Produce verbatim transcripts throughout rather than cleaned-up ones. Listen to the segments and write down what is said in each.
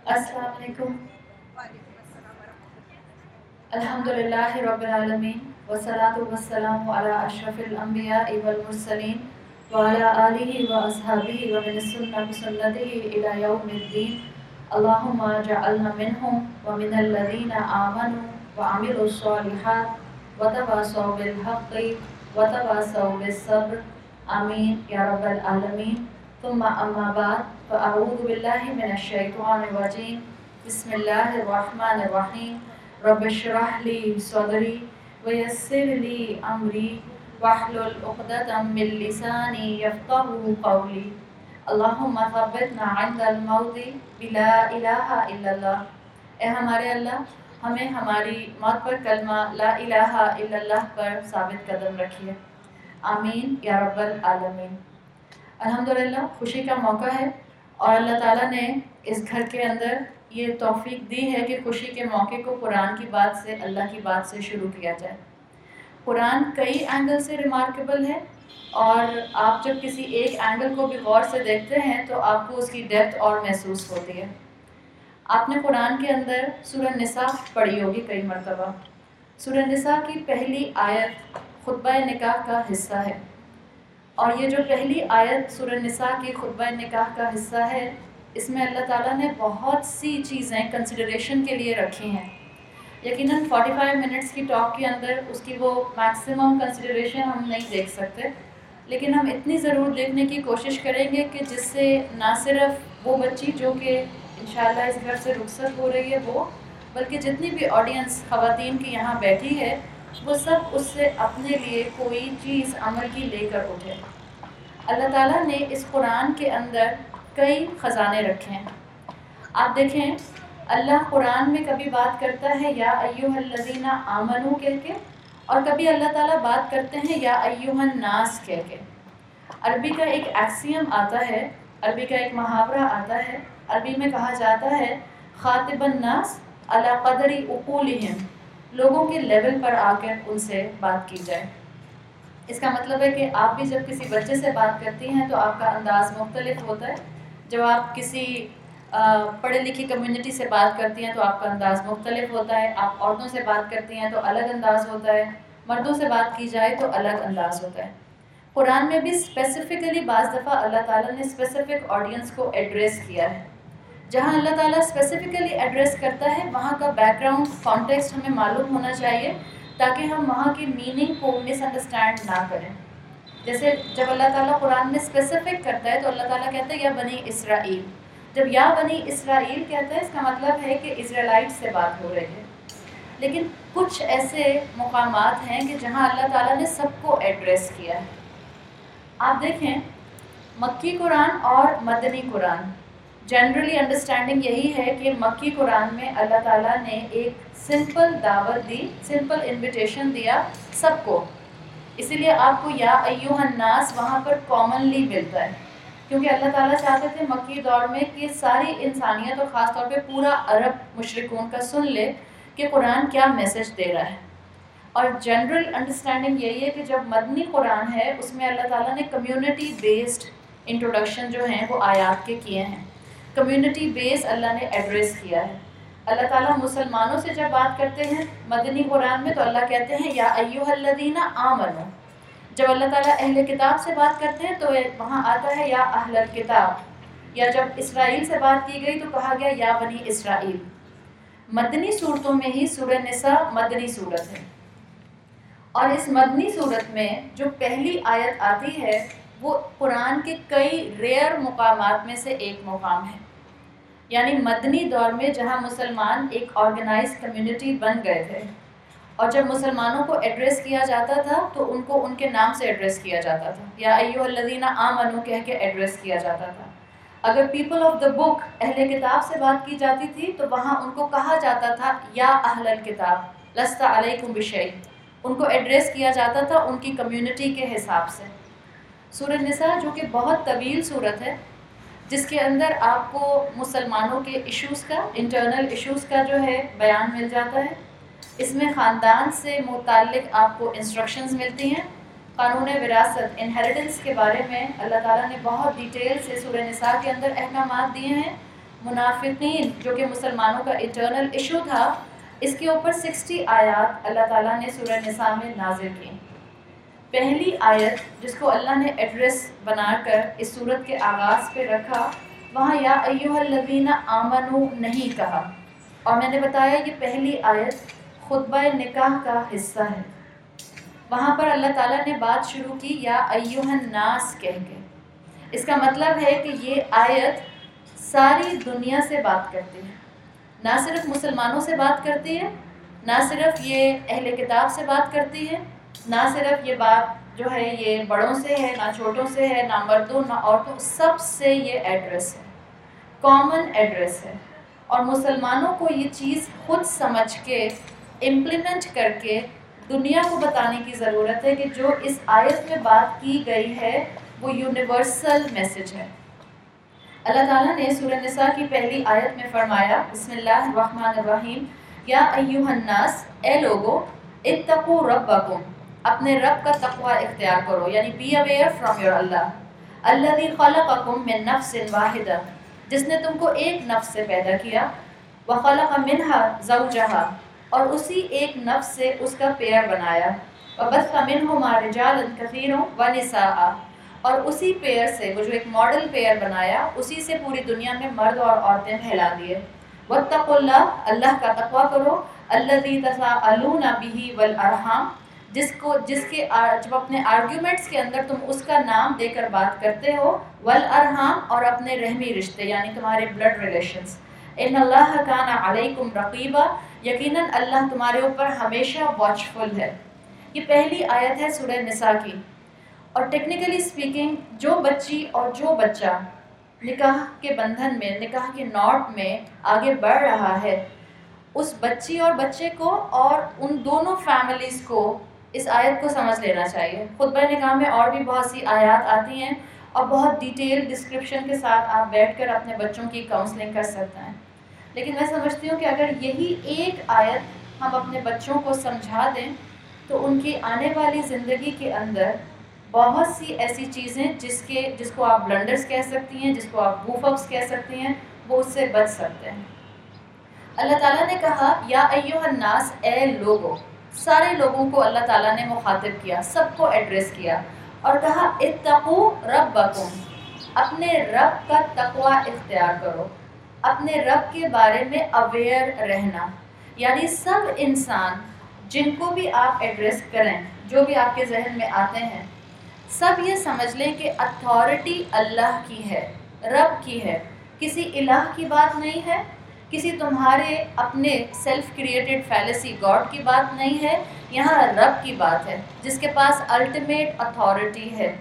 अस्सलाम वालेकुम। अल्हम्दुलिल्लाहि रब्बिल आलमीन वस्सलातु वस्सलामु अला अशरफिल अंबियाइ वल मुरसलीन व अला आलिहि व अस्हाबिहि व मिन सुन्नति सुन्नतिहि इला यौमिद्दीन। अल्लाहुम्मा जअलना मिनहुम व मिनल लज़ीना आमनु व अमिलुस सालिहात व तवासौ बिल हक़्क़ि व तवासौ बिस सब्र। आमीन या रब्बल आलमीन। तुम्मा अम्मा बाद फ़अऊज़ु बिल्लाहि मिनश शैतानिर रजीम। बिस्मिल्लाहिर रहमानिर रहीम। रब्बि इश्रह ली सदरी व यस्सिर ली अमरी वहलुल उक़दतम मिन लिसानी यफ़क़हू क़ौली। अल्लाहुम्मा थब्बितना इंदल मौति बिला इलाहा इल्लल्लाह। ए हमारे अल्लाह, हमें हमारी मौत पर कलमा ला इलाहा इल्लल्लाह पर साबित कदम रखिए। आमीन या रब्बल आलमीन। अल्हम्दुलिल्लाह, खुशी का मौका है और अल्लाह ताला ने इस घर के अंदर ये तौफीक दी है कि खुशी के मौके को कुरान की बात से, अल्लाह की बात से शुरू किया जाए। कुरान कई एंगल से रिमार्केबल है और आप जब किसी एक एंगल को भी गौर से देखते हैं तो आपको उसकी डेप्थ और महसूस होती है। आपने कुरान के अंदर सूरह निसा पढ़ी होगी कई मरतबा। सूरह निसा की पहली आयत खुतबा निकाह का हिस्सा है और ये जो पहली आयत सूरह निसा की खुतबा निकाह का हिस्सा है, इसमें अल्लाह ताला ने बहुत सी चीज़ें कंसिडरेशन के लिए रखी हैं। यकीनन पैंतालीस मिनट्स की टॉक के अंदर उसकी वो मैक्सिमम कंसिडरेशन हम नहीं देख सकते, लेकिन हम इतनी ज़रूर देखने की कोशिश करेंगे कि जिससे ना सिर्फ वो बच्ची जो कि इंशाल्लाह इस घर से रुखसत हो रही है वो, बल्कि जितनी भी ऑडियंस ख़वातीन की यहाँ बैठी है वो सब उससे अपने लिए कोई चीज़ अमल की लेकर उठे। अल्लाह ताला ने इस कुरान के अंदर कई ख़जाने रखे हैं। आप देखें, अल्लाह कुरान में कभी बात करता है या अय्युहल्लज़ीना आमनू कह के, और कभी अल्लाह ताला बात करते हैं या अय्युहन नास कह के। अरबी का एक एक्सियम आता है, अरबी का एक मुहावरा आता है। अरबी में कहा जाता है खातिबन नास अला क़दरी उक़ूलिहिम, लोगों के लेवल पर आकर उनसे बात की जाए। इसका मतलब है कि आप भी जब किसी बच्चे से बात करती हैं तो आपका अंदाज़ मुख्तलिफ होता है। जब आप किसी पढ़े लिखी कम्युनिटी से बात करती हैं तो आपका अंदाज़ मुख्तलिफ होता है। आप औरतों से बात करती हैं तो अलग अंदाज़ होता है, मर्दों से बात की जाए तो अलग अंदाज़ होता है। कुरान में भी स्पेसिफ़िकली बाज़ दफ़ा अल्लाह ताला ने स्पेसिफ़िक ऑडियंस को एड्रेस किया है। जहाँ अल्लाह ताला स्पेसिफ़िकली एड्रेस करता है वहाँ का बैकग्राउंड कॉन्टेक्स्ट हमें मालूम होना चाहिए ताकि हम वहाँ की मीनिंग को मिसअंडरस्टैंड ना करें। जैसे जब अल्लाह ताला कुरान में स्पेसिफ़िक करता है तो अल्लाह ताला कहता है या बनी इसराइल। जब या बनी इसराइल कहता है इसका मतलब है कि इज़राइलाइट से बात हो रही है। लेकिन कुछ ऐसे मुकामात हैं कि जहाँ अल्लाह ताला ने सबको एड्रेस किया है। आप देखें, मक्की कुरान और मदनी कुरान, जनरली अंडरस्टैंडिंग यही है कि मक्की कुरान में अल्लाह ताला ने एक सिंपल दावत दी, सिंपल इन्विटेशन दिया सबको। इसीलिए आपको या अय्युहन नास वहाँ पर कॉमनली मिलता है, क्योंकि अल्लाह ताला चाहते थे मक्की दौर में कि सारी इंसानियत और ख़ास तौर पे पूरा अरब मुशरिकून का सुन ले कि कुरान क्या मैसेज दे रहा है। और जनरल अंडरस्टैंडिंग यही है कि जब मदनी कुरान है उसमें अल्लाह ताला ने कम्युनिटी बेस्ड इंट्रोडक्शन जो हैं वो आयात के किए हैं। कम्युनिटी बेस अल्लाह ने एड्रेस किया है। अल्लाह ताला मुसलमानों से जब बात करते हैं मदनी कुरान में तो अल्लाह कहते हैं या अय्युहल्लज़ीना आमनू। जब अल्लाह ताला अहले किताब से बात करते हैं तो वहाँ आता है या अहलल किताब, या जब इसराइल से बात की गई तो कहा गया या बनी इसराइल। मदनी सूरतों में ही सूरह निसा मदनी सूरत है और इस मदनी सूरत में जो पहली आयत आती है वो कुरान के कई रेयर मुकामात में से एक मुकाम है। यानी मदनी दौर में जहाँ मुसलमान एक ऑर्गेनाइज कम्युनिटी बन गए थे और जब मुसलमानों को एड्रेस किया जाता था तो उनको उनके नाम से एड्रेस किया जाता था, या अय्युहल्लज़ीना आमनू कह के एड्रेस किया जाता था। अगर पीपल ऑफ द बुक अहले किताब से बात की जाती थी तो वहाँ उनको कहा जाता था या अहलल किताब लस्ता अलैकुम बिशै। उनको एड्रेस किया जाता था उनकी कम्युनिटी के हिसाब से। सूरह निसा जो कि बहुत तवील सूरत है, जिसके अंदर आपको मुसलमानों के इश्यूज़ का, इंटरनल इश्यूज़ का जो है बयान मिल जाता है। इसमें ख़ानदान से मुताल्लिक़ आपको इंस्ट्रक्शंस मिलती हैं। क़ानून विरासत, इनहेरिटेंस के बारे में अल्लाह ताला ने बहुत डिटेल से सूरह निसा के अंदर अहकामात दिए हैं منافقین جو کہ مسلمانوں کا انٹرنل ایشو تھا، اس کے اوپر سکسٹی آیات اللہ تعالیٰ نے سورہ نساء میں نازل کی۔ پہلی آیت جس کو اللہ نے ایڈریس بنا کر اس سورت کے آغاز پہ رکھا، وہاں یا ایھا الذین آمنو نہیں کہا، اور میں نے بتایا یہ پہلی آیت خطبہ نکاح کا حصہ ہے۔ وہاں پر اللہ تعالیٰ نے بات شروع کی یا ایھا الناس کہہ کے۔ اس کا مطلب ہے کہ یہ آیت ساری دنیا سے بات کرتی ہے، نہ صرف مسلمانوں سے بات کرتی ہے، نہ صرف یہ اہل کتاب سے بات کرتی ہے، نہ صرف یہ بات جو ہے یہ بڑوں سے ہے، نہ چھوٹوں سے ہے، نہ مردوں نہ عورتوں، سب سے یہ ایڈریس ہے، کامن ایڈریس ہے۔ اور مسلمانوں کو یہ چیز خود سمجھ کے امپلیمنٹ کر کے دنیا کو بتانے کی ضرورت ہے کہ جو اس آیت میں بات کی گئی ہے وہ یونیورسل میسج ہے۔ اللہ تعالیٰ نے سورہ نساء کی پہلی آیت میں فرمایا بسم اللہ الرحمن الرحیم یا ایھا الناس، اے لوگو، اتقوا ربکم، اپنے رب کا تقوی اختیار کرو، یعنی بی اویئر فرام یور اللہ، الذی خلقکم من نفس واحدہ، جس نے تم کو ایک نفس سے پیدا کیا، وخلق منہا زوجہا، اور اسی ایک نفس سے اس کا پیئر بنایا، وبث منہما رجالا کثیرا ونساء، اور اسی پیئر سے، وہ جو ایک ماڈل پیئر بنایا، اسی سے پوری دنیا میں مرد اور عورتیں پھیلا دیے۔ واتقوا اللہ، اللہ کا تقوی کرو، الذی تساءلون بہ والارحام، جس کو جس کے جب اپنے آرگیومنٹس کے اندر تم اس کا نام دے کر بات کرتے ہو، والارحام، اور اپنے رحمی رشتے یعنی تمہارے بلڈ ریلیشنز، ان اللہ کان علیکم رقیبا، یقیناً اللہ تمہارے اوپر ہمیشہ واچفل ہے۔ یہ پہلی آیت ہے سورہ نساء کی۔ اور ٹیکنیکلی اسپیکنگ، جو بچی اور جو بچہ نکاح کے بندھن میں، نکاح کے ناٹ میں آگے بڑھ رہا ہے، اس بچی اور بچے کو اور ان دونوں فیملیز کو اس آیت کو سمجھ لینا چاہیے۔ خطبہ نکاح میں اور بھی بہت سی آیات آتی ہیں اور بہت ڈیٹیل ڈسکرپشن کے ساتھ آپ بیٹھ کر اپنے بچوں کی کاؤنسلنگ کر سکتے ہیں، لیکن میں سمجھتی ہوں کہ اگر یہی ایک آیت ہم اپنے بچوں کو سمجھا دیں تو ان کی آنے والی زندگی کے اندر بہت سی ایسی چیزیں جس کے جس کو آپ بلنڈرز کہہ سکتی ہیں، جس کو آپ گوف اپس کہہ سکتی ہیں، وہ اس سے بچ سکتے ہیں۔ اللہ تعالیٰ نے کہا یا ایھا الناس، اے لوگو، سارے لوگوں کو اللہ تعالیٰ نے مخاطب کیا، سب کو ایڈریس کیا، اور کہا اتقوا ربکم، اپنے رب کا تقوی اختیار کرو، اپنے رب کے بارے میں اویئر رہنا، یعنی سب انسان جن کو بھی آپ ایڈریس کریں، جو بھی آپ کے ذہن میں آتے ہیں، سب یہ سمجھ لیں کہ اتھارٹی اللہ کی ہے، رب کی ہے، کسی الہ کی بات نہیں ہے، کسی تمہارے اپنے سیلف کریٹڈ فیلسی گاڈ کی بات نہیں ہے، یہاں رب کی بات ہے جس کے پاس الٹیمیٹ اتھارٹی ہے۔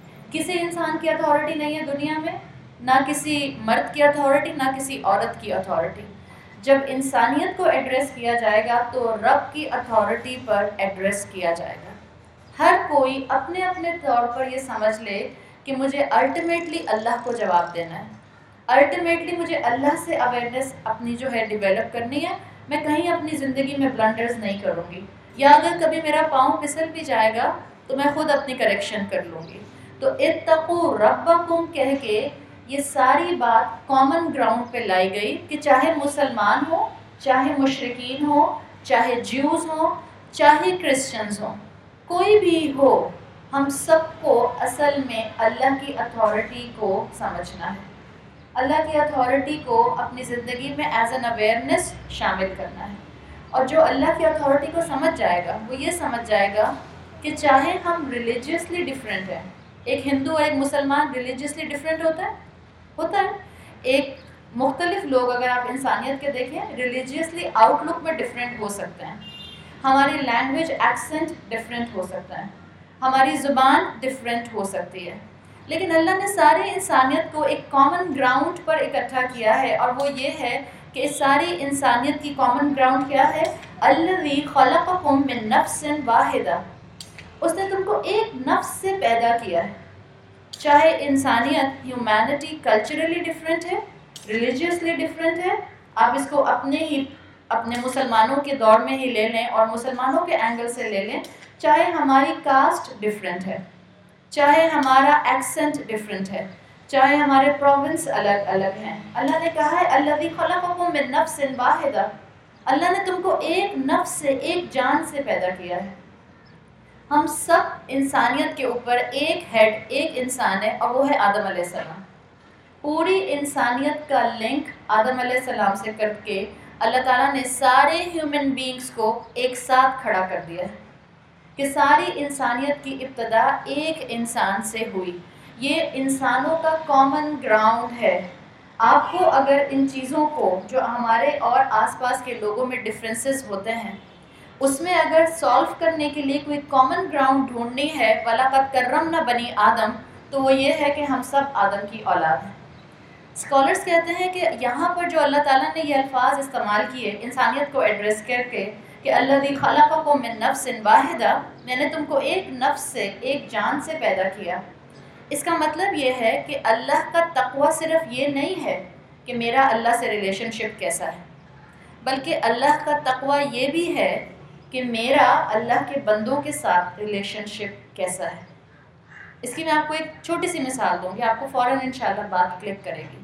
کسی انسان کی اتھارٹی نہیں ہے دنیا میں، نہ کسی مرد کی اتھارٹی، نہ کسی عورت کی اتھارٹی۔ جب انسانیت کو ایڈریس کیا جائے گا تو رب کی اتھارٹی پر ایڈریس کیا جائے گا۔ ہر کوئی اپنے اپنے طور پر یہ سمجھ لے کہ مجھے الٹیمیٹلی اللہ کو جواب دینا ہے، الٹیمیٹلی مجھے اللہ سے اویئرنیس اپنی جو ہے ڈیولپ کرنی ہے، میں کہیں اپنی زندگی میں بلنڈرز نہیں کروں گی، یا اگر کبھی میرا پاؤں پھسل بھی جائے گا تو میں خود اپنی کریکشن کر لوں گی۔ تو اتقوا ربکم کہہ کے یہ ساری بات کامن گراؤنڈ پہ لائی گئی کہ چاہے مسلمان ہو، چاہے مشرکین ہو، چاہے جیوز ہوں، چاہے کرسچنز ہوں، کوئی بھی ہو، ہم سب کو اصل میں اللہ کی اتھارٹی کو سمجھنا ہے، اللہ کی اتھارٹی کو اپنی زندگی میں ایز این اویئرنیس شامل کرنا ہے۔ اور جو اللہ کی اتھارٹی کو سمجھ جائے گا وہ یہ سمجھ جائے گا کہ چاہے ہم ریلیجیسلی ڈیفرنٹ ہیں، ایک ہندو اور ایک مسلمان ریلیجیسلی ڈیفرنٹ ہوتا ہے ہوتا ہے ایک مختلف لوگ اگر آپ انسانیت کے دیکھیں ریلیجیسلی آؤٹ لک میں ڈیفرنٹ ہو سکتے ہیں، ہماری لینگویج ایکسنٹ ڈفرینٹ ہو سکتا ہے، ہماری زبان ڈفرینٹ ہو سکتی ہے، لیکن اللہ نے ساری انسانیت کو ایک کامن گراؤنڈ پر اکٹھا کیا ہے، اور وہ یہ ہے کہ اس ساری انسانیت کی کامن گراؤنڈ کیا ہے؟ الذی خلقکم من نفس واحدہ، اس نے تم کو ایک نفس سے پیدا کیا ہے۔ چاہے انسانیت ہیومینٹی کلچرلی ڈفرینٹ ہے، ریلیجیسلی ڈفرینٹ ہے، آپ اس کو اپنے ہی اپنے مسلمانوں کے دور میں ہی لے لیں اور مسلمانوں کے اینگل سے لے لیں، چاہے ہماری کاسٹ ڈفرینٹ ہے، چاہے ہمارا ایکسنٹ ڈفرینٹ ہے، چاہے ہمارے پروونس الگ الگ ہیں. اللہ نے کہا ہے الذی خلقکم من نفس واحدہ، اللہ نے تم کو ایک نفس سے، ایک جان سے پیدا کیا ہے. ہم سب انسانیت کے اوپر ایک ہیڈ، ایک انسان ہے، اور وہ ہے آدم علیہ السلام. پوری انسانیت کا لنک آدم علیہ السلام سے کر کے اللہ تعالیٰ نے سارے ہیومن بینگز کو ایک ساتھ کھڑا کر دیا ہے کہ ساری انسانیت کی ابتدا ایک انسان سے ہوئی. یہ انسانوں کا کامن گراؤنڈ ہے. آپ کو اگر ان چیزوں کو جو ہمارے اور آس پاس کے لوگوں میں ڈفرینسز ہوتے ہیں اس میں اگر سالو کرنے کے لیے کوئی کامن گراؤنڈ ڈھونڈنی ہے، وَلَقَدْ كَرَّمْنَا بَنِي آدم، تو وہ یہ ہے کہ ہم سب آدم کی اولاد ہیں. اسکالرس کہتے ہیں کہ یہاں پر جو اللہ تعالیٰ نے یہ الفاظ استعمال کیے انسانیت کو ایڈریس کر کے کہ الذی خلقکم من نفس واحدہ، میں نے تم کو ایک نفس سے، ایک جان سے پیدا کیا. اس کا مطلب یہ ہے کہ اللہ کا تقوی صرف یہ نہیں ہے کہ میرا اللہ سے ریلیشن شپ کیسا ہے، بلکہ اللہ کا تقوی یہ بھی ہے کہ میرا اللہ کے بندوں کے ساتھ ریلیشن شپ کیسا ہے. اس کی میں آپ کو ایک چھوٹی سی مثال دوں گی، آپ کو فوراً انشاءاللہ بات کلک کرے گی.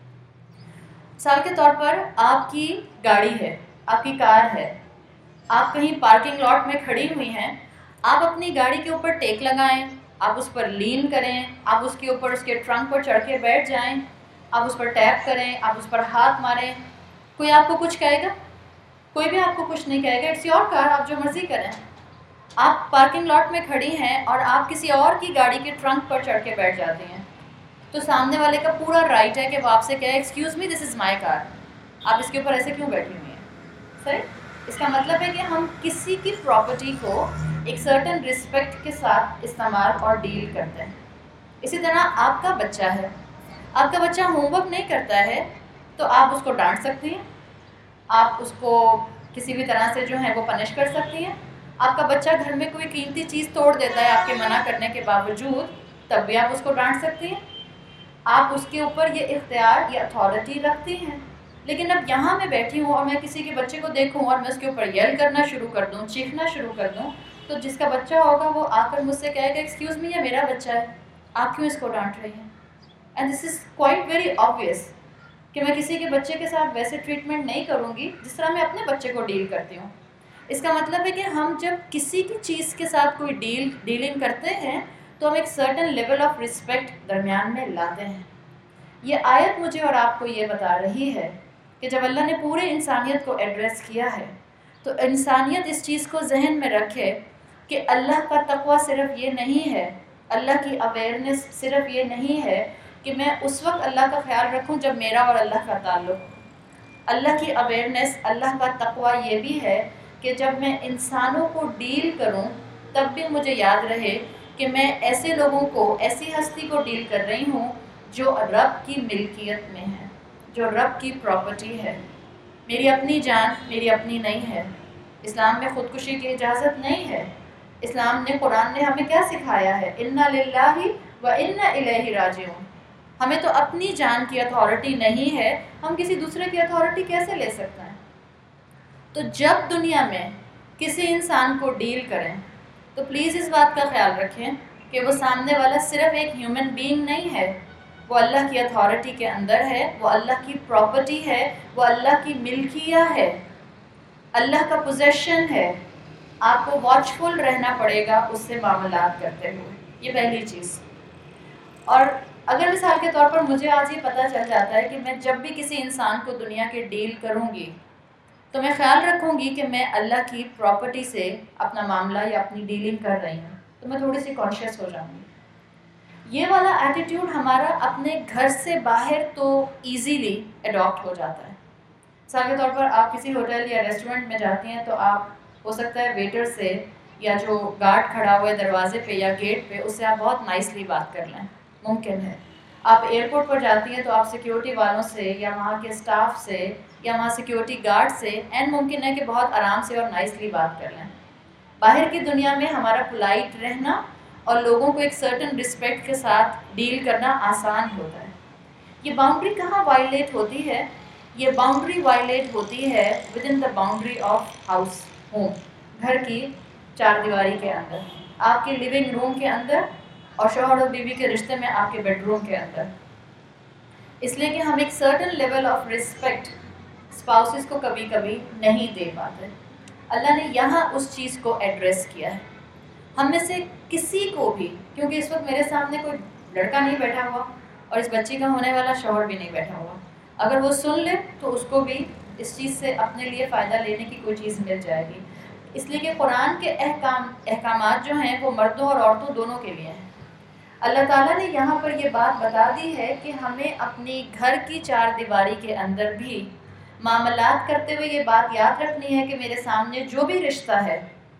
مثال کے طور پر آپ کی گاڑی ہے، آپ کی کار ہے، آپ کہیں پارکنگ لاٹ میں کھڑی ہوئی ہیں. آپ اپنی گاڑی کے اوپر ٹیک لگائیں، آپ اس پر لین کریں، آپ اس کے اوپر اس کے ٹرنک پر چڑھ کے بیٹھ جائیں، آپ اس پر ٹیپ کریں، آپ اس پر ہاتھ ماریں. کوئی آپ کو کچھ کہے گا؟ کوئی بھی آپ کو کچھ نہیں کہے گا. اٹس یور کار، آپ جو مرضی کریں. آپ پارکنگ لاٹ میں کھڑی ہیں اور آپ کسی اور کی گاڑی کے ٹرنک پر چڑھ کے بیٹھ جاتی ہیں، تو سامنے والے کا پورا رائٹ ہے کہ وہ آپ سے کہے ایکسکیوز می دس از مائی کار، آپ اس کے اوپر ایسے کیوں بیٹھی ہوئی ہیں؟ صحیح؟ اس کا مطلب ہے کہ ہم کسی کی پراپرٹی کو ایک سرٹن رسپیکٹ کے ساتھ استعمال اور ڈیل کرتے ہیں. اسی طرح آپ کا بچہ ہے، آپ کا بچہ ہوم ورک نہیں کرتا ہے تو آپ اس کو ڈانٹ سکتی ہیں، آپ اس کو کسی بھی طرح سے جو ہے وہ پنش کر سکتی ہیں. آپ کا بچہ گھر میں کوئی قیمتی چیز توڑ دیتا ہے آپ کے منع کرنے کے باوجود، تب بھی آپ اس کو ڈانٹ سکتی ہیں. آپ اس کے اوپر یہ اختیار، یہ اتھارٹی رکھتی ہیں. لیکن اب یہاں میں بیٹھی ہوں اور میں کسی کے بچے کو دیکھوں اور میں اس کے اوپر یل کرنا شروع کر دوں، چیخنا شروع کر دوں، تو جس کا بچہ ہوگا وہ آ کر مجھ سے کہے گا ایکسکیوز می، یہ میرا بچہ ہے، آپ کیوں اس کو ڈانٹ رہی ہیں؟ And this is quite very obvious کہ میں کسی کے بچے کے ساتھ ویسے ٹریٹمنٹ نہیں کروں گی جس طرح میں اپنے بچے کو ڈیل کرتی ہوں. اس کا مطلب ہے کہ ہم جب کسی کی چیز کے ساتھ کوئی ڈیل ڈیلنگ کرتے ہیں تو ہم ایک سرٹن لیول آف رسپیکٹ درمیان میں لاتے ہیں. یہ آیت مجھے اور آپ کو یہ بتا رہی ہے کہ جب اللہ نے پورے انسانیت کو ایڈریس کیا ہے تو انسانیت اس چیز کو ذہن میں رکھے کہ اللہ کا تقوی صرف یہ نہیں ہے، اللہ کی اویئرنیس صرف یہ نہیں ہے کہ میں اس وقت اللہ کا خیال رکھوں جب میرا اور اللہ کا تعلق ہو. اللہ کی اویئرنیس، اللہ کا تقوی یہ بھی ہے کہ جب میں انسانوں کو ڈیل کروں تب بھی مجھے یاد رہے کہ میں ایسے لوگوں کو، ایسی ہستی کو ڈیل کر رہی ہوں جو رب کی ملکیت میں ہے، جو رب کی پراپرٹی ہے. میری اپنی جان میری اپنی نہیں ہے. اسلام میں خودکشی کی اجازت نہیں ہے. اسلام نے، قرآن نے ہمیں کیا سکھایا ہے؟ اِنَّا لِلَّهِ وَإِنَّا إِلَيْهِ رَاجِعُونَ. ہمیں تو اپنی جان کی اتھارٹی نہیں ہے، ہم کسی دوسرے کی اتھارٹی کیسے لے سکتے ہیں؟ تو جب دنیا میں کسی انسان کو ڈیل کریں تو پلیز اس بات کا خیال رکھیں کہ وہ سامنے والا صرف ایک ہیومن بینگ نہیں ہے، وہ اللہ کی اتھارٹی کے اندر ہے، وہ اللہ کی پراپرٹی ہے، وہ اللہ کی ملکیہ ہے، اللہ کا پوزیشن ہے. آپ کو واچفل رہنا پڑے گا اس سے معاملات کرتے ہوئے. یہ پہلی چیز. اور اگر مثال کے طور پر مجھے آج یہ پتہ چل جاتا ہے کہ میں جب بھی کسی انسان کو دنیا کے ڈیل کروں گی تو میں خیال رکھوں گی کہ میں اللہ کی پراپرٹی سے اپنا معاملہ یا اپنی ڈیلنگ کر رہی ہوں، تو میں تھوڑی سی کانشیس ہو جاؤں گی. یہ والا ایٹیٹیوڈ ہمارا اپنے گھر سے باہر تو ایزیلی اڈاپٹ ہو جاتا ہے. مثال کے طور پر آپ کسی ہوٹل یا ریسٹورنٹ میں جاتی ہیں تو آپ ہو سکتا ہے ویٹر سے یا جو گارڈ کھڑا ہوا ہے دروازے پہ یا گیٹ پہ اس سے آپ بہت نائسلی بات کر لیں، ممکن ہے. آپ ایئرپورٹ پر جاتی ہیں تو آپ سیکیورٹی والوں سے یا وہاں کے اسٹاف سے یا وہاں سیکیورٹی گارڈ سے اینڈ ممکن ہے کہ بہت آرام سے اور نائسلی بات کر لیں. باہر کی دنیا میں ہمارا پولائٹ رہنا اور لوگوں کو ایک سرٹن رسپیکٹ کے ساتھ ڈیل کرنا آسان ہوتا ہے. یہ باؤنڈری کہاں وائلیٹ ہوتی ہے؟ یہ باؤنڈری وائلیٹ ہوتی ہے with in the boundary of house, home, گھر کی چار دیواری کے اندر، آپ کے لیونگ روم کے اندر، اور شوہر اور بیوی کے رشتے میں آپ کے بیڈ روم کے اندر. اس لیے کہ ہم ایک certain level of respect spouses کو کبھی کبھی نہیں دے پاتے. اللہ نے یہاں اس چیز کو ایڈریس کیا ہے. ہم میں سے کسی کو بھی, کیونکہ اس وقت میرے سامنے کوئی لڑکا نہیں بیٹھا ہوا اور اس بچی کا ہونے والا شوہر بھی نہیں بیٹھا ہوا, اگر وہ سن لے تو اس کو بھی اس چیز سے اپنے لیے فائدہ لینے کی کوئی چیز مل جائے گی. اس لیے کہ قرآن کے احکام احکامات جو ہیں وہ مردوں اور عورتوں دونوں کے لیے ہیں. اللہ تعالیٰ نے یہاں پر یہ بات بتا دی ہے کہ ہمیں اپنی گھر کی چار دیواری کے اندر بھی معاملات کرتے ہوئے یہ بات یاد رکھنی ہے کہ میرے سامنے جو بھی رشتہ ہے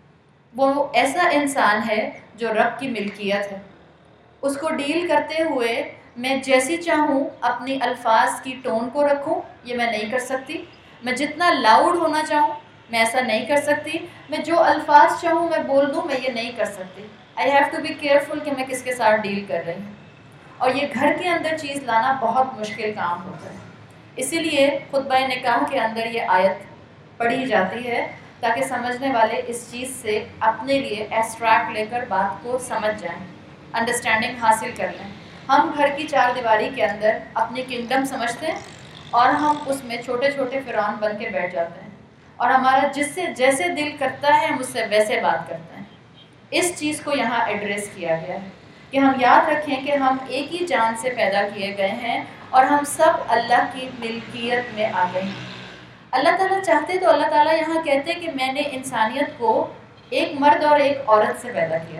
وہ ایسا انسان ہے جو رب کی ملکیت ہے. اس کو ڈیل کرتے ہوئے میں جیسی چاہوں اپنی الفاظ کی ٹون کو رکھوں, یہ میں نہیں کر سکتی. میں جتنا لاؤڈ ہونا چاہوں میں ایسا نہیں کر سکتی. میں جو الفاظ چاہوں میں بول دوں, میں یہ نہیں کر سکتی. I have to be careful کہ میں کس کے ساتھ ڈیل کر رہی ہوں. اور یہ گھر کے اندر چیز لانا بہت مشکل کام ہوتا ہے. اسی لیے خطبہ نکاح کے اندر یہ آیت پڑھی جاتی ہے تاکہ سمجھنے والے اس چیز سے اپنے لیے ایبسٹریکٹ لے کر بات کو سمجھ جائیں, انڈرسٹینڈنگ حاصل کر لیں. ہم گھر کی چار دیواری کے اندر اپنی کنگڈم سمجھتے ہیں اور ہم اس میں چھوٹے چھوٹے فرعون بن کے بیٹھ جاتے ہیں, اور ہمارا جس سے جیسے دل کرتا ہے ہم اس سے ویسے بات کرتے ہیں. اس چیز کو یہاں ایڈریس کیا گیا ہے کہ ہم یاد رکھیں کہ ہم ایک ہی جان سے پیدا کیے گئے ہیں اور ہم سب اللہ کی ملکیت میں آ گئے ہیں. اللہ تعالیٰ چاہتے تو اللہ تعالیٰ یہاں کہتے کہ میں نے انسانیت کو ایک مرد اور ایک عورت سے پیدا کیا,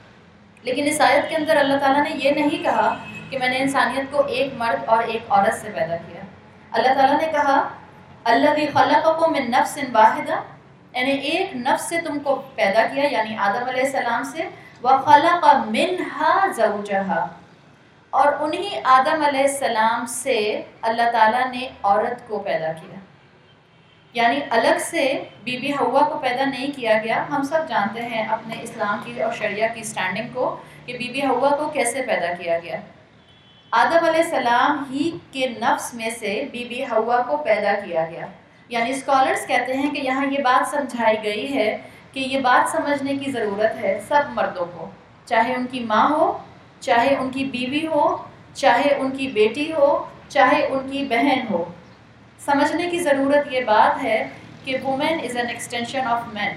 لیکن اس آیت کے اندر اللہ تعالیٰ نے یہ نہیں کہا کہ میں نے انسانیت کو ایک مرد اور ایک عورت سے پیدا کیا. اللہ تعالیٰ نے کہا الذی خلقکم من نفس واحدہ, یعنی ایک نفس سے تم کو پیدا کیا, یعنی آدم علیہ السلام سے. وخلق منہا زوجہا, اور انہی آدم علیہ السلام سے اللہ تعالیٰ نے عورت کو پیدا کیا. یعنی الگ سے بی بی حوا کو پیدا نہیں کیا گیا. ہم سب جانتے ہیں اپنے اسلام کی اور شریعہ کی سٹینڈنگ کو کہ بی بی حوا کو کیسے پیدا کیا گیا. آدم علیہ السلام ہی کے نفس میں سے بی بی حوا کو پیدا کیا گیا. یعنی اسکالرز کہتے ہیں کہ یہاں یہ بات سمجھائی گئی ہے کہ یہ بات سمجھنے کی ضرورت ہے سب مردوں کو, چاہے ان کی ماں ہو, چاہے ان کی بیوی ہو, چاہے ان کی بیٹی ہو, چاہے ان کی بہن ہو. سمجھنے کی ضرورت یہ بات ہے کہ woman is an extension of man.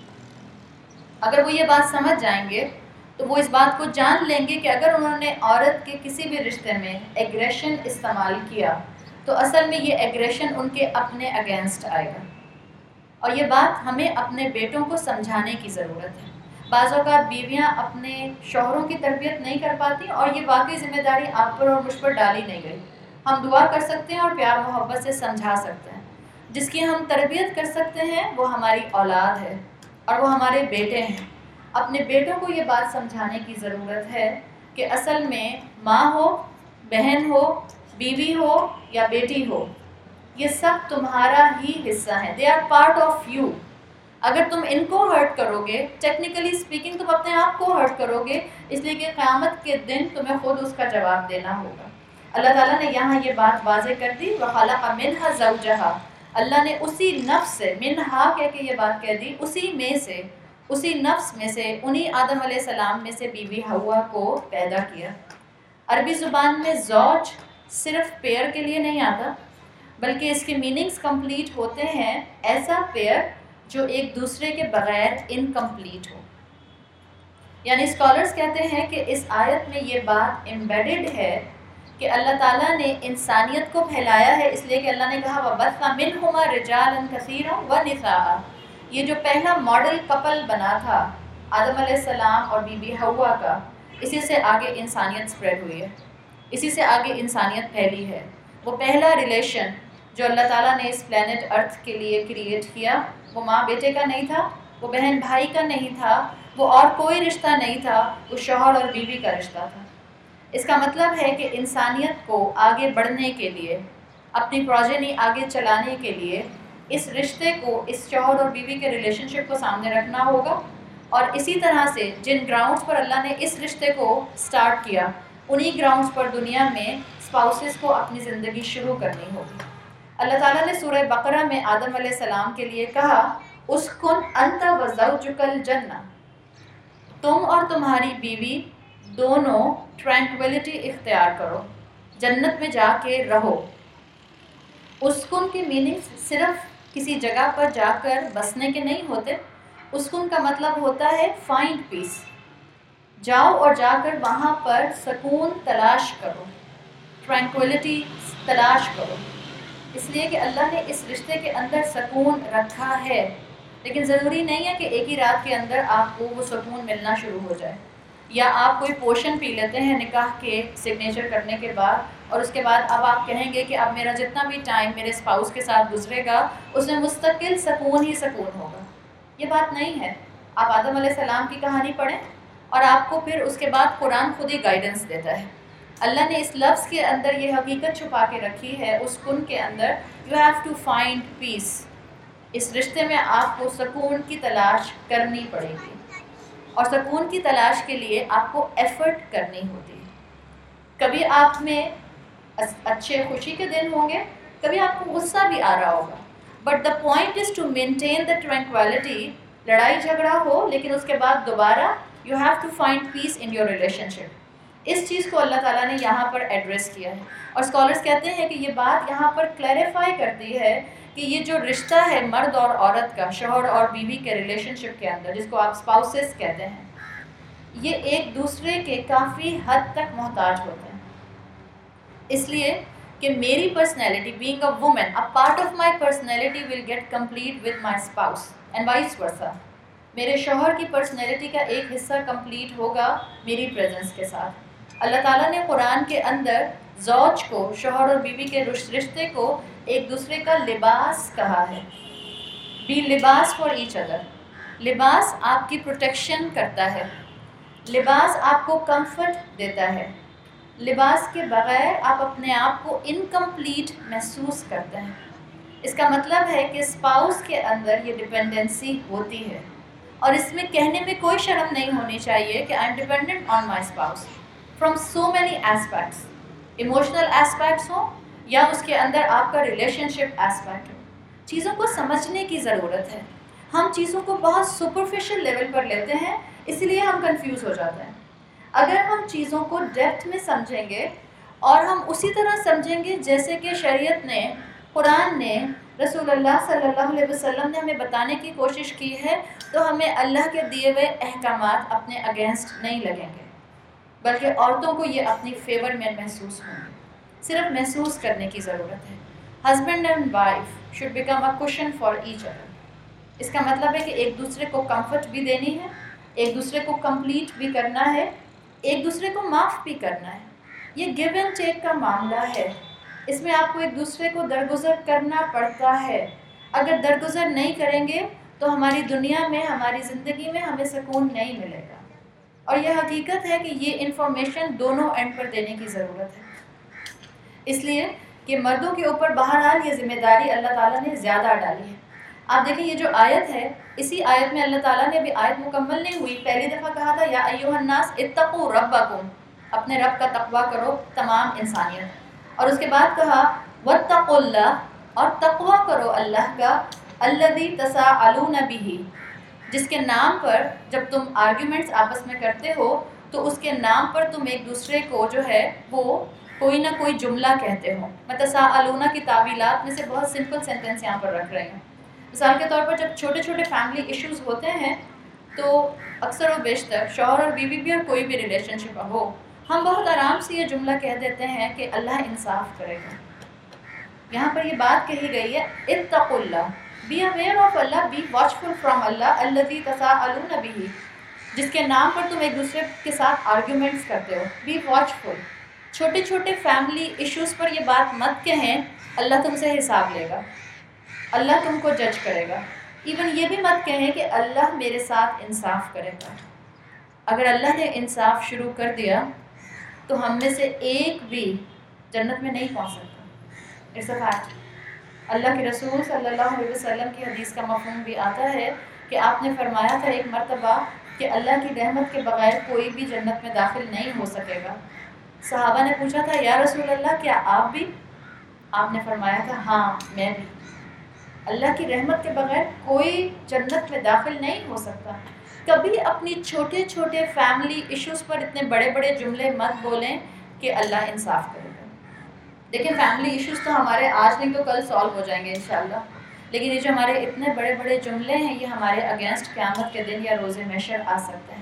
اگر وہ یہ بات سمجھ جائیں گے تو وہ اس بات کو جان لیں گے کہ اگر انہوں نے عورت کے کسی بھی رشتے میں ایگریشن استعمال کیا تو اصل میں یہ ایگریشن ان کے اپنے اگینسٹ آئے گا. اور یہ بات ہمیں اپنے بیٹوں کو سمجھانے کی ضرورت ہے. بعض اوقات بیویاں اپنے شوہروں کی تربیت نہیں کر پاتی اور یہ واقعی ذمہ داری آپ پر اور مجھ پر ڈالی نہیں گئی. ہم دعا کر سکتے ہیں اور پیار محبت سے سمجھا سکتے ہیں. جس کی ہم تربیت کر سکتے ہیں وہ ہماری اولاد ہے اور وہ ہمارے بیٹے ہیں. اپنے بیٹوں کو یہ بات سمجھانے کی ضرورت ہے کہ اصل میں ماں ہو, بہن ہو, بیوی ہو یا بیٹی ہو, یہ سب تمہارا ہی حصہ ہیں. They are part of you. اگر تم ان کو ہرٹ کرو گے, ٹیکنیکلی اسپیکنگ تم اپنے آپ کو ہرٹ کرو گے, اس لیے کہ قیامت کے دن تمہیں خود اس کا جواب دینا ہوگا. اللہ تعالیٰ نے یہاں یہ بات واضح کر دی. وَخَلَقَ مِنْهَا زَوْجَهَا, اللہ نے اسی نفس سے, منہا کہہ کے یہ بات کہہ دی, اسی میں سے, اسی نفس میں سے, انہی آدم علیہ السلام میں سے بی بی حوا کو پیدا کیا. عربی زبان میں زوج صرف پیئر کے لیے نہیں آتا بلکہ اس کے میننگز کمپلیٹ ہوتے ہیں ایسا پیئر جو ایک دوسرے کے بغیر انکمپلیٹ ہو. یعنی اسکالرز کہتے ہیں کہ اس آیت میں یہ بات ایمبیڈڈ ہے کہ اللہ تعالیٰ نے انسانیت کو پھیلایا ہے, اس لیے کہ اللہ نے کہا وَبَثَّ مِنْهُمَا رِجَالًا كَثِيرًا وَنِسَاءً. یہ جو پہلا ماڈل کپل بنا تھا آدم علیہ السلام اور بی بی حوا کا, اسی سے آگے انسانیت سپریڈ ہوئی ہے, اسی سے آگے انسانیت پھیلی ہے. وہ پہلا ریلیشن جو اللہ تعالیٰ نے اس پلانٹ ارتھ کے لیے کریٹ کیا وہ ماں بیٹے کا نہیں تھا, وہ بہن بھائی کا نہیں تھا, وہ اور کوئی رشتہ نہیں تھا, وہ شوہر اور بیوی کا رشتہ تھا. اس کا مطلب ہے کہ انسانیت کو آگے بڑھنے کے لیے, اپنی پروجینی آگے چلانے کے لیے اس رشتے کو, اس شوہر اور بیوی کے ریلیشن شپ کو سامنے رکھنا ہوگا. اور اسی طرح سے جن گراؤنڈز پر اللہ نے اس رشتے کو سٹارٹ کیا انہی گراؤنڈز پر دنیا میں اسپاؤسز کو اپنی زندگی شروع کرنی ہوگی. اللہ تعالیٰ نے سورہ بقرہ میں آدم علیہ السلام کے لیے کہا اسکن انت و زوجک الجنہ, تم اور تمہاری بیوی دونوں ٹرینکویلٹی اختیار کرو. جنت میں جا کے رہو. اسکن کی میننگ صرف کسی جگہ پر جا کر بسنے کے نہیں ہوتے. اسکن کا مطلب ہوتا ہے فائنڈ پیس. جاؤ اور جا کر وہاں پر سکون تلاش کرو, ٹرینکولیٹی تلاش کرو. اس لیے کہ اللہ نے اس رشتے کے اندر سکون رکھا ہے, لیکن ضروری نہیں ہے کہ ایک ہی رات کے اندر آپ کو وہ سکون ملنا شروع ہو جائے, یا آپ کوئی پوشن پی لیتے ہیں نکاح کے سگنیچر کرنے کے بعد, اور اس کے بعد اب آپ کہیں گے کہ اب میرا جتنا بھی ٹائم میرے اسپاؤس کے ساتھ گزرے گا اس میں مستقل سکون ہی سکون ہوگا. یہ بات نہیں ہے. آپ آدم علیہ السلام کی کہانی پڑھیں اور آپ کو پھر اس کے بعد قرآن خود ہی گائیڈنس دیتا ہے. اللہ نے اس لفظ کے اندر یہ حقیقت چھپا کے رکھی ہے, اس کن کے اندر, you have to find peace. اس رشتے میں آپ کو سکون کی تلاش کرنی پڑے گی, اور سکون کی تلاش کے لیے آپ کو ایفرٹ کرنی ہوتی ہے. کبھی آپ میں اچھے خوشی کے دن ہوں گے, کبھی آپ کو غصہ بھی آ رہا ہوگا, but the point is to maintain the tranquillity. لڑائی جھگڑا ہو لیکن اس کے بعد دوبارہ you have to find peace in your relation. اس چیز کو اللہ تعالیٰ نے یہاں پر ایڈریس کیا ہے, اور اسکالرس کہتے ہیں کہ یہ بات یہاں پر کلیریفائی کرتی ہے کہ یہ جو رشتہ ہے مرد اور عورت کا, شوہر اور بیوی کے ریلیشن شپ کے اندر, جس کو آپ اسپاؤسز کہتے ہیں, یہ ایک دوسرے کے کافی حد تک محتاج ہوتے ہیں. اس لیے کہ میری personality being a woman, a part of my personality will get complete with my spouse and vice versa. میرے شوہر کی پرسنالٹی کا ایک حصہ کمپلیٹ ہوگا میری پریزنس کے ساتھ. اللہ تعالیٰ نے قرآن کے اندر زوج کو, شوہر اور بیوی کے رشتے کو ایک دوسرے کا لباس کہا ہے. بی لباس فار ایچ ادر. لباس آپ کی پروٹیکشن کرتا ہے, لباس آپ کو کمفرٹ دیتا ہے. لباس کے بغیر آپ اپنے آپ کو انکمپلیٹ محسوس کرتے ہیں. اس کا مطلب ہے کہ اسپاؤس کے اندر یہ ڈپینڈنسی ہوتی ہے, اور اس میں کہنے میں کوئی شرم نہیں ہونی چاہیے کہ I am dependent on my spouse from so many aspects. Emotional aspects ہوں یا اس کے اندر آپ کا ریلیشن شپ ایسپیکٹ ہو. چیزوں کو سمجھنے کی ضرورت ہے. ہم چیزوں کو بہت سپرفیشل لیول پر لیتے ہیں, اس لیے ہم کنفیوز ہو جاتے ہیں. اگر ہم چیزوں کو ڈیپتھ میں سمجھیں گے اور ہم اسی طرح سمجھیں گے جیسے کہ شریعت نے, قرآن نے, رسول اللہ صلی اللہ علیہ وسلم نے ہمیں بتانے کی کوشش کی ہے, تو ہمیں اللہ کے دیے ہوئے احکامات اپنے اگینسٹ نہیں لگیں گے, بلکہ عورتوں کو یہ اپنی فیور میں محسوس ہوں گے. صرف محسوس کرنے کی ضرورت ہے. Husband and wife should become a cushion for each other. اس کا مطلب ہے کہ ایک دوسرے کو کمفرٹ بھی دینی ہے, ایک دوسرے کو کمپلیٹ بھی کرنا ہے, ایک دوسرے کو معاف بھی کرنا ہے. یہ گیو اینڈ ٹیک کا معاملہ ہے. اس میں آپ کو ایک دوسرے کو درگزر کرنا پڑتا ہے. اگر درگزر نہیں کریں گے تو ہماری دنیا میں, ہماری زندگی میں ہمیں سکون نہیں ملے گا. اور یہ حقیقت ہے کہ یہ انفارمیشن دونوں اینڈ پر دینے کی ضرورت ہے. اس لیے کہ مردوں کے اوپر بہرحال یہ ذمہ داری اللہ تعالیٰ نے زیادہ ڈالی ہے. آپ دیکھیں یہ جو آیت ہے, اسی آیت میں اللہ تعالیٰ نے, ابھی آیت مکمل نہیں ہوئی, پہلی دفعہ کہا تھا یا ایھا الناس اتقوا ربکم, اپنے رب کا تقویٰ کرو تمام انسانیت, اور اس کے بعد کہا واتقوا اللہ, اور تقویٰ کرو اللہ کا, الذی تساءلون بہ, جس کے نام پر جب تم آرگیومنٹس آپس میں کرتے ہو تو اس کے نام پر تم ایک دوسرے کو جو ہے وہ کوئی نہ کوئی جملہ کہتے ہو. میں تساءلون کی تعویلات میں سے بہت سمپل سینٹنس یہاں پر رکھ رہی ہوں. مثال کے طور پر جب چھوٹے چھوٹے فیملی ایشوز ہوتے ہیں تو اکثر و بیشتر شوہر اور بیوی بھی اور کوئی بھی ریلیشن شپ ہو, ہم بہت آرام سے یہ جملہ کہہ دیتے ہیں کہ اللہ انصاف کرے گا. یہاں پر یہ بات کہی گئی ہے اتقوا اللہ, بی اویئر آف اللہ, بی واچفل فرام اللہ, الذی تساءلون بہ, جس کے نام پر تم ایک دوسرے کے ساتھ آرگیومنٹس کرتے ہو. بی واچفل. چھوٹے چھوٹے فیملی ایشوز پر یہ بات مت کہیں اللہ تم سے حساب لے گا, اللہ تم کو جج کرے گا. ایون یہ بھی مت کہیں کہ اللہ میرے ساتھ انصاف کرے گا. اگر اللہ نے انصاف شروع کر دیا تو ہم میں سے ایک بھی جنت میں نہیں پہنچ سکتا. It's a fact. اللہ کے رسول صلی اللہ علیہ وسلم کی حدیث کا مفہوم بھی آتا ہے کہ آپ نے فرمایا تھا ایک مرتبہ کہ اللہ کی رحمت کے بغیر کوئی بھی جنت میں داخل نہیں ہو سکے گا. صحابہ نے پوچھا تھا یا رسول اللہ کیا آپ بھی؟ آپ نے فرمایا تھا ہاں میں بھی. اللہ کی رحمت کے بغیر کوئی جنت میں داخل نہیں ہو سکتا. کبھی اپنی چھوٹے چھوٹے فیملی ایشوز پر اتنے بڑے بڑے جملے مت بولیں کہ اللہ انصاف کرے گا. دیکھیں فیملی ایشوز تو ہمارے آج نہیں تو کل سالو ہو جائیں گے انشاءاللہ، لیکن یہ جو ہمارے اتنے بڑے بڑے جملے ہیں یہ ہمارے اگینسٹ قیامت کے دن یا روز محشر آ سکتے ہیں۔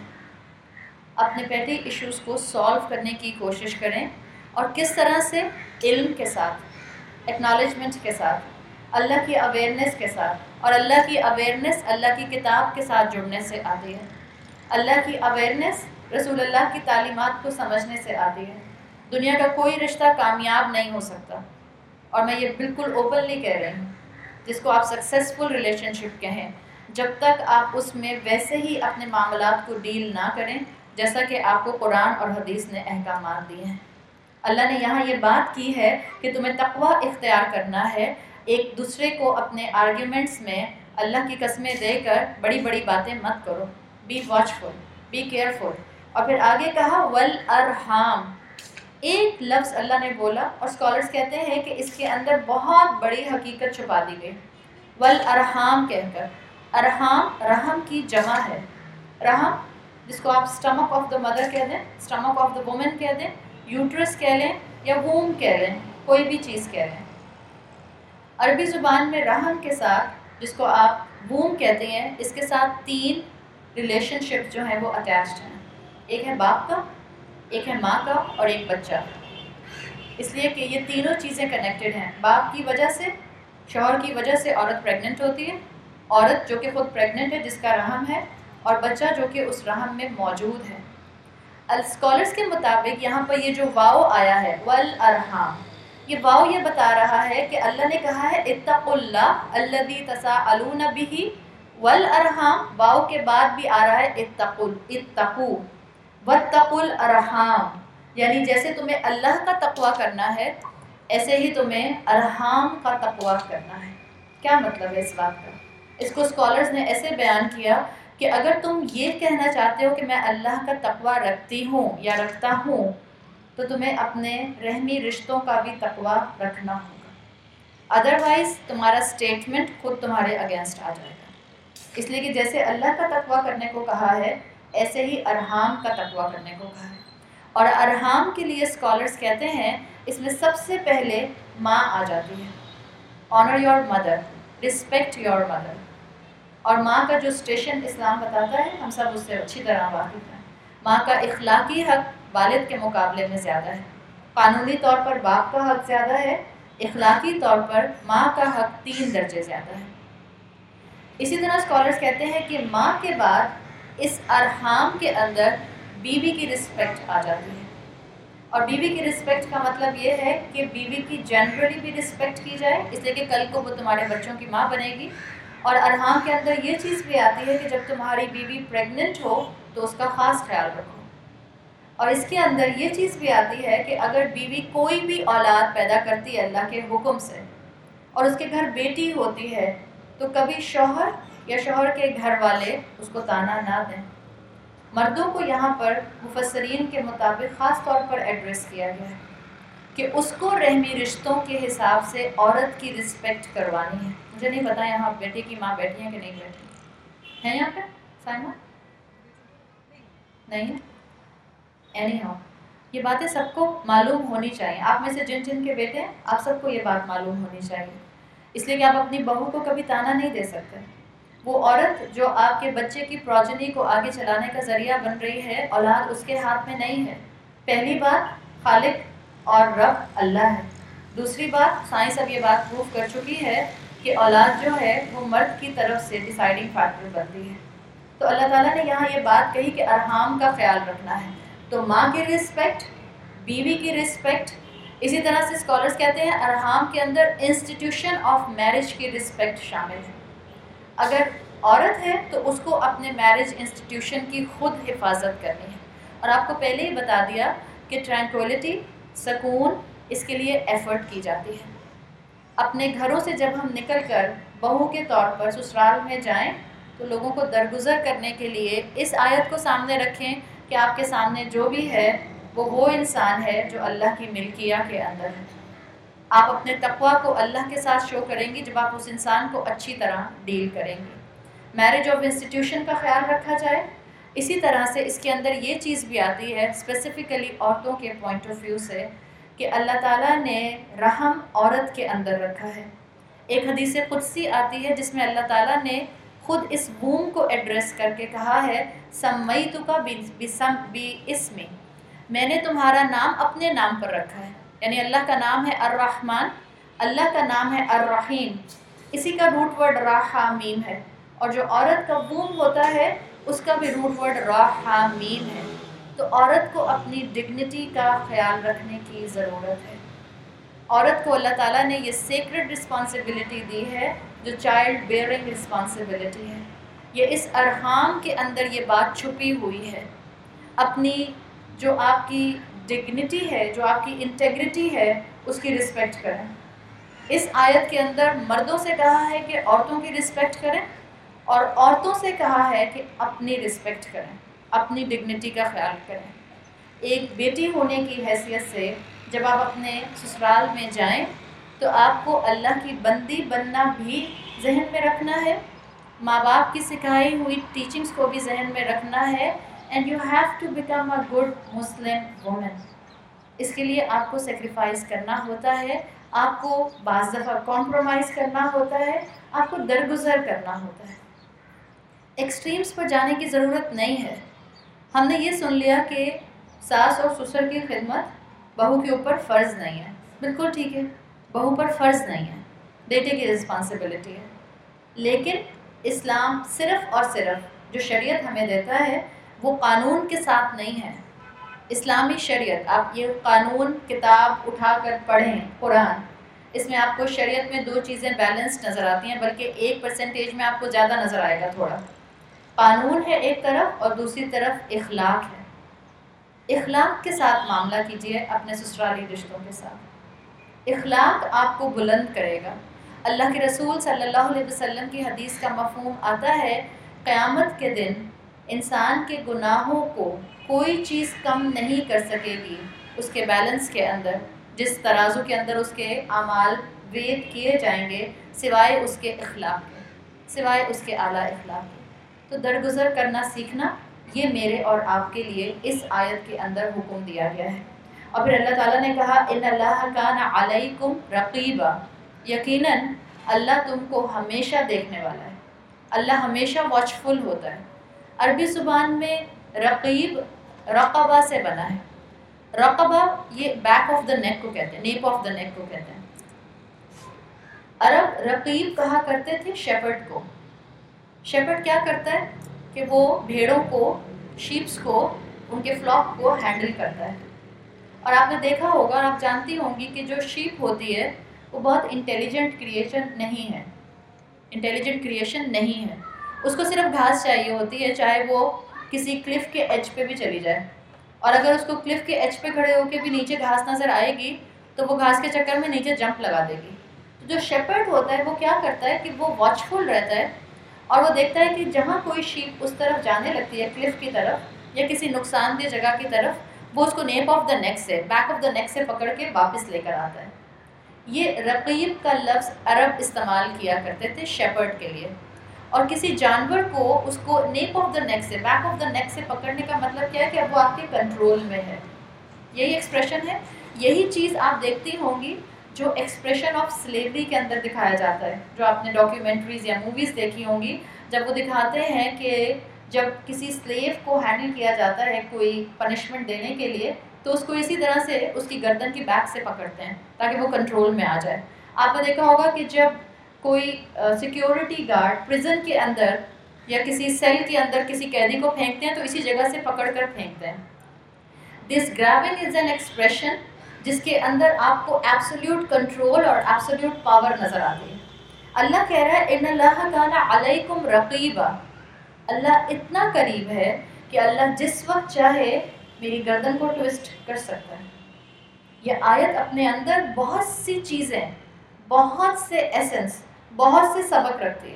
اپنے پیٹی ایشوز کو سالو کرنے کی کوشش کریں، اور کس طرح سے؟ علم کے ساتھ، ایکنالجمنٹ کے ساتھ، اللہ کی اویئرنیس کے ساتھ، اور اللہ کی اویئرنیس اللہ کی کتاب کے ساتھ جڑنے سے آتی ہے۔ اللہ کی اویئرنیس رسول اللہ کی تعلیمات کو سمجھنے سے آتی ہے۔ دنیا کا کوئی رشتہ کامیاب نہیں ہو سکتا، اور میں یہ بالکل اوپنلی کہہ رہی ہوں، جس کو آپ سکسیزفل ریلیشن شپ کہیں، جب تک آپ اس میں ویسے ہی اپنے معاملات کو ڈیل نہ کریں جیسا کہ آپ کو قرآن اور حدیث نے احکامات دیے ہیں۔ اللہ نے یہاں یہ بات کی ہے کہ تمہیں تقوی اختیار کرنا ہے، ایک دوسرے کو اپنے آرگیومنٹس میں اللہ کی قسمیں دے کر بڑی بڑی باتیں مت کرو، بی واچفل، بی کیئرفل۔ اور پھر آگے کہا والارحام، ایک لفظ اللہ نے بولا اور اسکالرس کہتے ہیں کہ اس کے اندر بہت بڑی حقیقت چھپا دی گئی، والارحام کہہ کر۔ ارحام رحم کی جمع ہے، رحم جس کو آپ اسٹمک آف دا مدر کہہ دیں، اسٹمک آف دا وومن کہہ دیں، یوٹرس کہہ لیں یا ووم کہہ لیں، کوئی بھی چیز کہہ لیں۔ عربی زبان میں رحم کے ساتھ جس کو آپ ووم کہتے ہیں، اس کے ساتھ تین ریلیشن شپ جو ہیں وہ اٹیچڈ ہیں، ایک ہے باپ کا، ایک ہے ماں کا، اور ایک بچہ۔ اس لیے کہ یہ تینوں چیزیں کنیکٹڈ ہیں۔ باپ کی وجہ سے، شوہر کی وجہ سے عورت پریگننٹ ہوتی ہے، عورت جو کہ خود پریگننٹ ہے جس کا رحم ہے، اور بچہ جو کہ اس رحم میں موجود ہے۔ اسکالرس کے مطابق یہاں پر یہ جو واو آیا ہے والارحام، یہ واو یہ بتا رہا ہے کہ اللہ نے کہا ہے اتقوا اللہ الذی تساءلون بہ، والارحام واو کے بعد بھی آ رہا ہے اتقوا، اتقوا واتقوا الارحام، یعنی جیسے تمہیں اللہ کا تقوی کرنا ہے ایسے ہی تمہیں ارحام کا تقوی کرنا ہے۔ کیا مطلب ہے اس بات کا؟ اس کو اسکالرز نے ایسے بیان کیا کہ اگر تم یہ کہنا چاہتے ہو کہ میں اللہ کا تقوی رکھتی ہوں یا رکھتا ہوں، تو تمہیں اپنے رحمی رشتوں کا بھی تقوی رکھنا ہوگا، ادروائز تمہارا اسٹیٹمنٹ خود تمہارے اگینسٹ آ جائے گا۔ اس لیے کہ جیسے اللہ کا تقوی کرنے کو کہا ہے ایسے ہی ارحام کا تقوی کرنے کو کہا ہے۔ اور ارحام کے لیے اسکالرز کہتے ہیں اس میں سب سے پہلے ماں آ جاتی ہے، honour your mother, respect your mother. اور ماں کا جو اسٹیشن اسلام بتاتا ہے ہم سب اس سے اچھی طرح واقف ہیں۔ ماں کا اخلاقی حق والد کے مقابلے میں زیادہ ہے، قانونی طور پر باپ کا حق زیادہ ہے، اخلاقی طور پر ماں کا حق تین درجے زیادہ ہے۔ اسی طرح اسکالرز کہتے ہیں کہ ماں کے بعد اس ارحام کے اندر بیوی کی رسپیکٹ آ جاتی ہے، اور بیوی کی رسپیکٹ کا مطلب یہ ہے کہ بیوی کی جنرلی بھی رسپیکٹ کی جائے، اس لیے کہ کل کو وہ تمہارے بچوں کی ماں بنے گی۔ اور ارحام کے اندر یہ چیز بھی آتی ہے کہ جب تمہاری بیوی پریگننٹ ہو تو اس کا خاص خیال رکھو۔ اور اس کے اندر یہ چیز بھی آتی ہے کہ اگر بیوی کوئی بھی اولاد پیدا کرتی ہے اللہ کے حکم سے اور اس کے گھر بیٹی ہوتی ہے تو کبھی شوہر یا شوہر کے گھر والے اس کو تانا نہ دیں۔ مردوں کو یہاں پر مفسرین کے مطابق خاص طور پر ایڈریس کیا گیا ہے کہ اس کو رحمی رشتوں کے حساب سے عورت کی رسپیکٹ کروانی ہے۔ مجھے نہیں پتا یہاں بیٹے کی ماں بیٹھی ہیں کہ نہیں بیٹھی ہیں، یہاں پہ سائمہ نہیں؟ اینی ہاؤ یہ باتیں سب کو معلوم ہونی چاہیے، آپ میں سے جن جن کے بیٹے ہیں آپ سب کو یہ بات معلوم ہونی چاہیے، اس لیے کہ آپ اپنی بہو کو کبھی تانا نہیں دے سکتے۔ وہ عورت جو آپ کے بچے کی پروجنی کو آگے چلانے کا ذریعہ بن رہی ہے، اولاد اس کے ہاتھ میں نہیں ہے۔ پہلی بات خالق اور رب اللہ ہے، دوسری بات سائنس اب یہ بات پروف کر چکی ہے کہ اولاد جو ہے وہ مرد کی طرف سے ڈیسائیڈنگ فیکٹر بنتی ہے۔ تو اللہ تعالیٰ نے یہاں یہ بات کہی کہ ارحام کا خیال رکھنا ہے، تو ماں کی رسپیکٹ، بیوی کی رسپیکٹ، اسی طرح سے اسکالرس کہتے ہیں ارحام کے اندر انسٹیٹیوشن آف میرج کی رسپیکٹ شامل ہے۔ اگر عورت ہے تو اس کو اپنے میرج انسٹیٹیوشن کی خود حفاظت کرنی ہے، اور آپ کو پہلے ہی بتا دیا کہ ٹرانکولیٹی، سکون، اس کے لیے ایفرٹ کی جاتی ہے۔ اپنے گھروں سے جب ہم نکل کر بہو کے طور پر سسرال میں جائیں تو لوگوں کو درگزر کرنے کے لیے اس آیت کو سامنے رکھیں کہ آپ کے سامنے جو بھی ہے وہ وہ انسان ہے جو اللہ کی ملکیہ کے اندر ہے۔ آپ اپنے تقوی کو اللہ کے ساتھ شو کریں گی جب آپ اس انسان کو اچھی طرح ڈیل کریں گے۔ میرج آف انسٹیٹیوشن کا خیال رکھا جائے، اسی طرح سے اس کے اندر یہ چیز بھی آتی ہے اسپیسیفکلی عورتوں کے پوائنٹ آف ویو سے کہ اللہ تعالیٰ نے رحم عورت کے اندر رکھا ہے۔ ایک حدیث قدسی آتی ہے جس میں اللہ تعالیٰ نے خود اس ووم کو ایڈریس کر کے کہا ہے سمیتک باسمی، میں نے تمہارا نام اپنے نام پر رکھا ہے، یعنی اللہ کا نام ہے الرحمن، اللہ کا نام ہے الرحیم، اسی کا روٹ ورڈ را ہا میم ہے، اور جو عورت کا ووم ہوتا ہے اس کا بھی روٹ ورڈ را ہا میم ہے۔ تو عورت کو اپنی ڈگنیٹی کا خیال رکھنے کی ضرورت ہے۔ عورت کو اللہ تعالیٰ نے یہ سیکرڈ رسپانسبلٹی دی ہے جو چائلڈ بیئرنگ رسپانسبلٹی ہے۔ یہ اس ارحام کے اندر یہ بات چھپی ہوئی ہے، اپنی جو آپ کی ڈگنیٹی ہے، جو آپ کی انٹیگریٹی ہے، اس کی رسپیکٹ کریں۔ اس آیت کے اندر مردوں سے کہا ہے کہ عورتوں کی رسپیکٹ کریں، اور عورتوں سے کہا ہے کہ اپنی رسپیکٹ کریں، اپنی ڈگنیٹی کا خیال کریں۔ ایک بیٹی ہونے کی حیثیت سے جب آپ اپنے سسرال میں جائیں تو آپ کو اللہ کی بندی بننا بھی ذہن میں رکھنا ہے، ماں باپ کی سکھائی ہوئی ٹیچنگز کو بھی ذہن میں رکھنا ہے، and you have to become a good Muslim woman. اس کے لیے آپ کو سیکریفائز کرنا ہوتا ہے، آپ کو بعض دفعہ کمپرومائز کرنا ہوتا ہے، آپ کو درگزر کرنا ہوتا ہے۔ ایکسٹریمز پر جانے کی ضرورت نہیں ہے۔ ہم نے یہ سن لیا کہ ساس اور سسر کی خدمت بہو کے اوپر فرض نہیں ہے، بالکل ٹھیک ہے، بہو پر فرض نہیں ہے، بیٹے کی رسپانسبلٹی ہے، لیکن اسلام صرف اور صرف جو شریعت ہمیں دیتا ہے وہ قانون کے ساتھ نہیں ہے۔ اسلامی شریعت، آپ یہ قانون کتاب اٹھا کر پڑھیں قرآن، اس میں آپ کو شریعت میں دو چیزیں بیلنسڈ نظر آتی ہیں، بلکہ ایک پرسنٹیج میں آپ کو زیادہ نظر آئے گا تھوڑا۔ قانون ہے ایک طرف اور دوسری طرف اخلاق ہے۔ اخلاق کے ساتھ معاملہ کیجیے اپنے سسرالی رشتوں کے ساتھ، اخلاق آپ کو بلند کرے گا۔ اللہ کے رسول صلی اللہ علیہ وسلم کی حدیث کا مفہوم آتا ہے قیامت کے دن انسان کے گناہوں کو کوئی چیز کم نہیں کر سکے گی اس کے بیلنس کے اندر، جس ترازو کے اندر اس کے اعمال ویٹ کیے جائیں گے، سوائے اس کے اخلاق کے، سوائے اس کے اعلیٰ اخلاق کے۔ تو درگزر کرنا سیکھنا یہ میرے اور آپ کے لیے اس آیت کے اندر حکم دیا گیا ہے۔ اور پھر اللہ تعالیٰ نے کہا ان اللہ کان علیکم رقیبا، یقیناً اللہ تم کو ہمیشہ دیکھنے والا ہے، اللہ ہمیشہ واچفل ہوتا ہے۔ عربی زبان میں رقیب رقبہ سے بنا ہے، رقبہ یہ بیک آف دا نیک کو کہتے ہیں، نیپ آف دا نیک کو کہتے ہیں۔ عرب رقیب کہا کرتے تھے شیپرڈ کو۔ شیپرڈ کیا کرتا ہے کہ وہ بھیڑوں کو، شیپس کو، ان کے فلاک کو ہینڈل کرتا ہے۔ اور آپ نے دیکھا ہوگا اور آپ جانتی ہوں گی کہ جو شیپ ہوتی ہے وہ بہت انٹیلیجنٹ کریشن نہیں ہے، انٹیلیجنٹ کریشن نہیں ہے، اس کو صرف گھاس چاہیے ہوتی ہے، چاہے وہ کسی کلف کے ایج پہ بھی چلی جائے، اور اگر اس کو کلف کے ایج پہ کھڑے ہو کے بھی نیچے گھاس نظر آئے گی تو وہ گھاس کے چکر میں نیچے جمپ لگا دے گی۔ تو جو شیپرڈ ہوتا ہے وہ کیا کرتا ہے کہ وہ واچفل رہتا ہے، اور وہ دیکھتا ہے کہ جہاں کوئی شیپ اس طرف جانے لگتی ہے کلف کی طرف یا کسی نقصان دہ جگہ کی طرف، وہ اس کو نیپ آف دا نیک سے، بیک آف دا نیک سے پکڑ کے واپس لے کر آتا ہے۔ یہ رقیب کا لفظ عرب استعمال کیا کرتے تھے شیپرڈ کے لیے، اور کسی جانور کو اس کو نیپ آف دا نیک سے، بیک آف دا نیک سے پکڑنے کا مطلب کیا ہے کہ اب وہ آپ کے کنٹرول میں ہے، یہی ایکسپریشن ہے۔ یہی چیز آپ دیکھتی ہوں گی جو ایکسپریشن آف سلیوری کے اندر دکھایا جاتا ہے، جو آپ نے ڈاکیومنٹریز یا موویز دیکھی ہوں گی، جب وہ دکھاتے ہیں کہ جب کسی سلیو کو ہینڈل کیا جاتا ہے کوئی پنشمنٹ دینے کے لیے تو اس کو اسی طرح سے اس کی گردن کی بیک سے پکڑتے ہیں تاکہ وہ کنٹرول میں آ جائے۔ آپ نے دیکھا ہوگا کہ جب کوئی سیکیورٹی گارڈ پرزن کے اندر یا کسی سیل کے اندر کسی قیدی کو پھینکتے ہیں تو اسی جگہ سے پکڑ کر پھینکتے ہیں۔ This grabbing is an expression جس کے اندر آپ کو ایبسلیوٹ کنٹرول اور ایبسلیوٹ پاور نظر آتی ہے۔ اللہ کہہ رہا ہے ان اللہ کان علیکم رقیبا، اللہ اتنا قریب ہے کہ اللہ جس وقت چاہے میری گردن کو ٹوسٹ کر سکتا ہے۔ یہ آیت اپنے اندر بہت سی چیزیں، بہت سے ایسنس، بہت سے سبق رکھتی ہے۔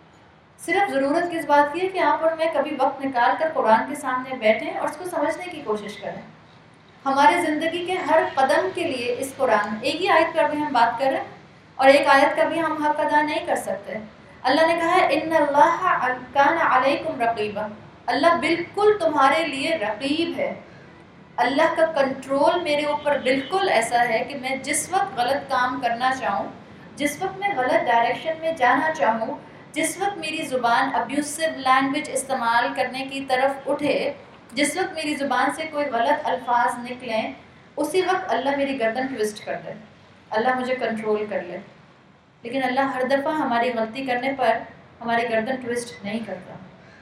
صرف ضرورت کس بات کی ہے کہ آپ اور میں کبھی وقت نکال کر قرآن کے سامنے بیٹھیں اور اس کو سمجھنے کی کوشش کریں۔ ہمارے زندگی کے ہر قدم کے لیے اس قرآن، ایک ہی آیت پر بھی ہم بات کر رہے ہیں اور ایک آیت کا بھی ہم حق ادا نہیں کر سکتے۔ اللہ نے کہا ہے ان اللہ کان علیکم رقیبا، اللہ بالکل تمہارے لیے رقیب ہے، اللہ کا کنٹرول میرے اوپر بالکل ایسا ہے کہ میں جس وقت غلط کام کرنا چاہوں، جس وقت میں غلط ڈائریکشن میں جانا چاہوں، جس وقت میری زبان ابیوسو لینگویج استعمال کرنے کی طرف اٹھے، جس وقت میری زبان سے کوئی غلط الفاظ نکلیں، اسی وقت اللہ میری گردن ٹوسٹ کر دے، اللہ مجھے کنٹرول کر لے. لیکن اللہ ہر دفعہ ہماری غلطی کرنے پر ہماری گردن ٹوسٹ نہیں کرتا.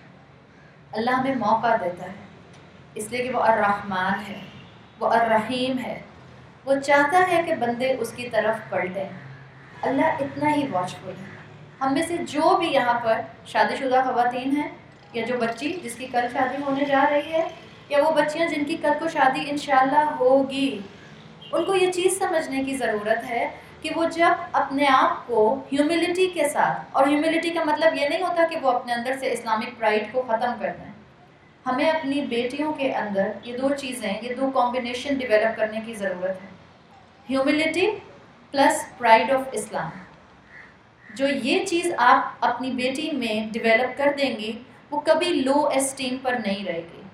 اللہ ہمیں موقع دیتا ہے، اس لیے کہ وہ الرحمن ہے، وہ الرحیم ہے. وہ چاہتا ہے کہ بندے اس کی طرف پلٹیں. اللہ اتنا ہی واچفل ہے. ہم میں سے جو بھی یہاں پر شادی شدہ خواتین ہیں، یا جو بچی جس کی کل شادی ہونے جا رہی ہے، یا وہ بچیاں جن کی کل کو شادی انشاءاللہ ہوگی، ان کو یہ چیز سمجھنے کی ضرورت ہے کہ وہ جب اپنے آپ کو ہیوملٹی کے ساتھ، اور ہیوملٹی کا مطلب یہ نہیں ہوتا کہ وہ اپنے اندر سے اسلامک پرائڈ کو ختم کر دیں. ہمیں اپنی بیٹیوں کے اندر یہ دو چیزیں، یہ دو کمبینیشن ڈیولپ کرنے کی ضرورت ہے، ہیوملٹی پلس پرائڈ آف اسلام. جو یہ چیز آپ اپنی بیٹی میں ڈیولپ کر دیں گی، وہ کبھی لو اسٹیم پر نہیں رہے گی.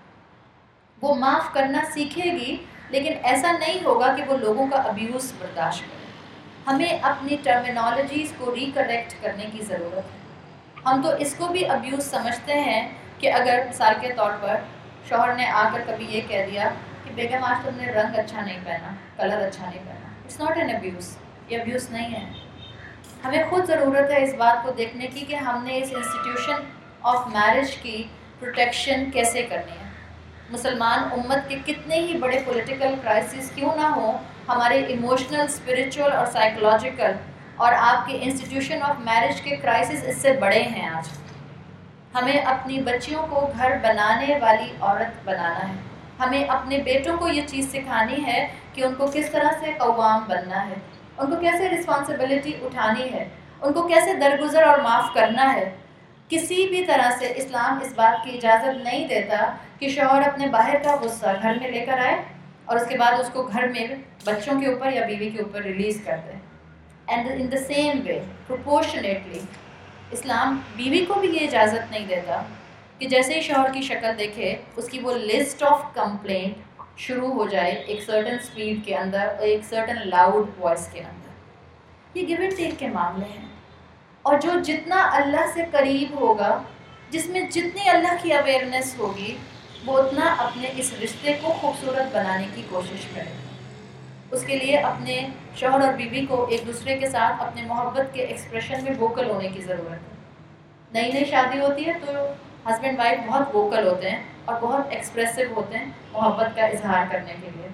وہ معاف کرنا سیکھے گی، لیکن ایسا نہیں ہوگا کہ وہ لوگوں کا ابیوز برداشت کرے. ہمیں اپنی ٹرمینالوجیز کو ریکریکٹ کرنے کی ضرورت ہے. ہم تو اس کو بھی ابیوز سمجھتے ہیں کہ اگر مثال کے طور پر شوہر نے آ کر کبھی یہ کہہ دیا کہ بیگم آج تم نے رنگ اچھا نہیں پہنا، کلر اچھا نہیں پہنا، اٹس ناٹ این ابیوز. یہ ابیوز نہیں ہے. ہمیں خود ضرورت ہے اس بات کو دیکھنے کی کہ ہم نے اس انسٹیٹیوشن آف میرج کی پروٹیکشن کیسے کرنی ہے. مسلمان امت کے کتنے ہی بڑے پولیٹیکل کرائسس کیوں نہ ہوں، ہمارے ایموشنل، اسپریچول اور سائیکولوجیکل اور آپ کے انسٹیٹیوشن آف میرج کے کرائسس اس سے بڑے ہیں. آج ہمیں اپنی بچیوں کو گھر بنانے والی عورت بنانا ہے. ہمیں اپنے بیٹوں کو یہ چیز سکھانی ہے کہ ان کو کس طرح سے قوام بننا ہے، ان کو کیسے رسپانسبلٹی اٹھانی ہے، ان کو کیسے درگزر اور معاف کرنا ہے. کسی بھی طرح سے اسلام اس بات کی اجازت نہیں دیتا کہ شوہر اپنے باہر کا غصہ گھر میں لے کر آئے اور اس کے بعد اس کو گھر میں بچوں کے اوپر یا بیوی کے اوپر ریلیز کر دے. And in the same way proportionately اسلام بیوی کو بھی یہ اجازت نہیں دیتا کہ جیسے ہی شوہر کی شکل دیکھے اس کی وہ لسٹ آف کمپلینٹ شروع ہو جائے ایک سرٹن سپیڈ کے اندر اور ایک سرٹن لاؤڈ وائس کے اندر. یہ گیو اینڈ ٹیک کے معاملے ہیں. اور جو جتنا اللہ سے قریب ہوگا، جس میں جتنی اللہ کی اویئرنیس ہوگی، وہ اتنا اپنے اس رشتے کو خوبصورت بنانے کی کوشش کرے. اس کے لیے اپنے شوہر اور بیوی کو ایک دوسرے کے ساتھ اپنے محبت کے ایکسپریشن میں ووکل ہونے کی ضرورت ہے. نئی نئی شادی ہوتی ہے تو ہسبینڈ وائف بہت ووکل ہوتے ہیں اور بہت ایکسپریسو ہوتے ہیں محبت کا اظہار کرنے کے لیے.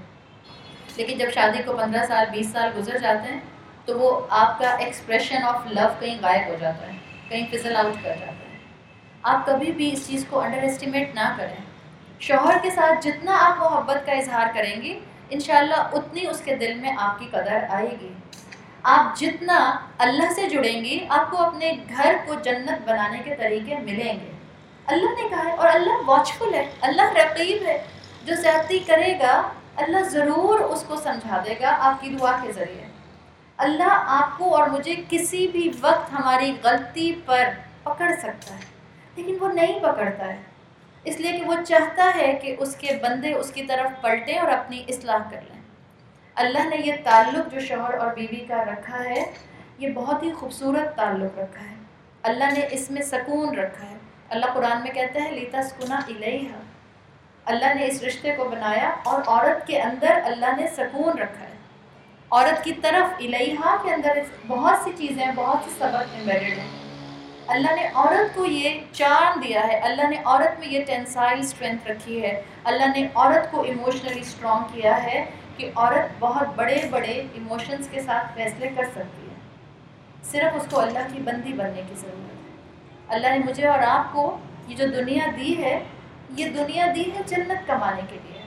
لیکن جب شادی کو پندرہ سال بیس سال گزر جاتے ہیں تو وہ آپ کا ایکسپریشن آف لو کہیں غائب ہو جاتا ہے، کہیں فزل آؤٹ کر جاتا ہے. آپ کبھی بھی اس چیز کو انڈر اسٹیمیٹ نہ کریں. شوہر کے ساتھ جتنا آپ محبت کا اظہار کریں گی، انشاءاللہ اتنی اس کے دل میں آپ کی قدر آئے گی. آپ جتنا اللہ سے جڑیں گی، آپ کو اپنے گھر کو جنت بنانے کے طریقے ملیں گے. اللہ نے کہا ہے، اور اللہ واچفل ہے، اللہ رقیب ہے. جو زیادتی کرے گا اللہ ضرور اس کو سمجھا دے گا آپ کی دعا کے ذریعے. اللہ آپ کو اور مجھے کسی بھی وقت ہماری غلطی پر پکڑ سکتا ہے، لیکن وہ نہیں پکڑتا ہے، اس لیے کہ وہ چاہتا ہے کہ اس کے بندے اس کی طرف پلٹیں اور اپنی اصلاح کر لیں. اللہ نے یہ تعلق جو شوہر اور بیوی کا رکھا ہے، یہ بہت ہی خوبصورت تعلق رکھا ہے. اللہ نے اس میں سکون رکھا ہے. اللہ قرآن میں کہتا ہے لِتَسْكُنَ إِلَيْهَا. اللہ نے اس رشتے کو بنایا اور عورت کے اندر اللہ نے سکون رکھا ہے. عورت کی طرف الیہا کے اندر بہت سی چیزیں، بہت سی سبق ایمبیڈڈ ہیں. اللہ نے عورت کو یہ چارم دیا ہے، اللہ نے عورت میں یہ ٹینسائل اسٹرینتھ رکھی ہے، اللہ نے عورت کو ایموشنلی اسٹرانگ کیا ہے کہ عورت بہت بڑے بڑے ایموشنز کے ساتھ فیصلے کر سکتی ہے. صرف اس کو اللہ کی بندی بننے کی ضرورت ہے. اللہ نے مجھے اور آپ کو یہ جو دنیا دی ہے، یہ دنیا دی ہے جنت کمانے کے لیے.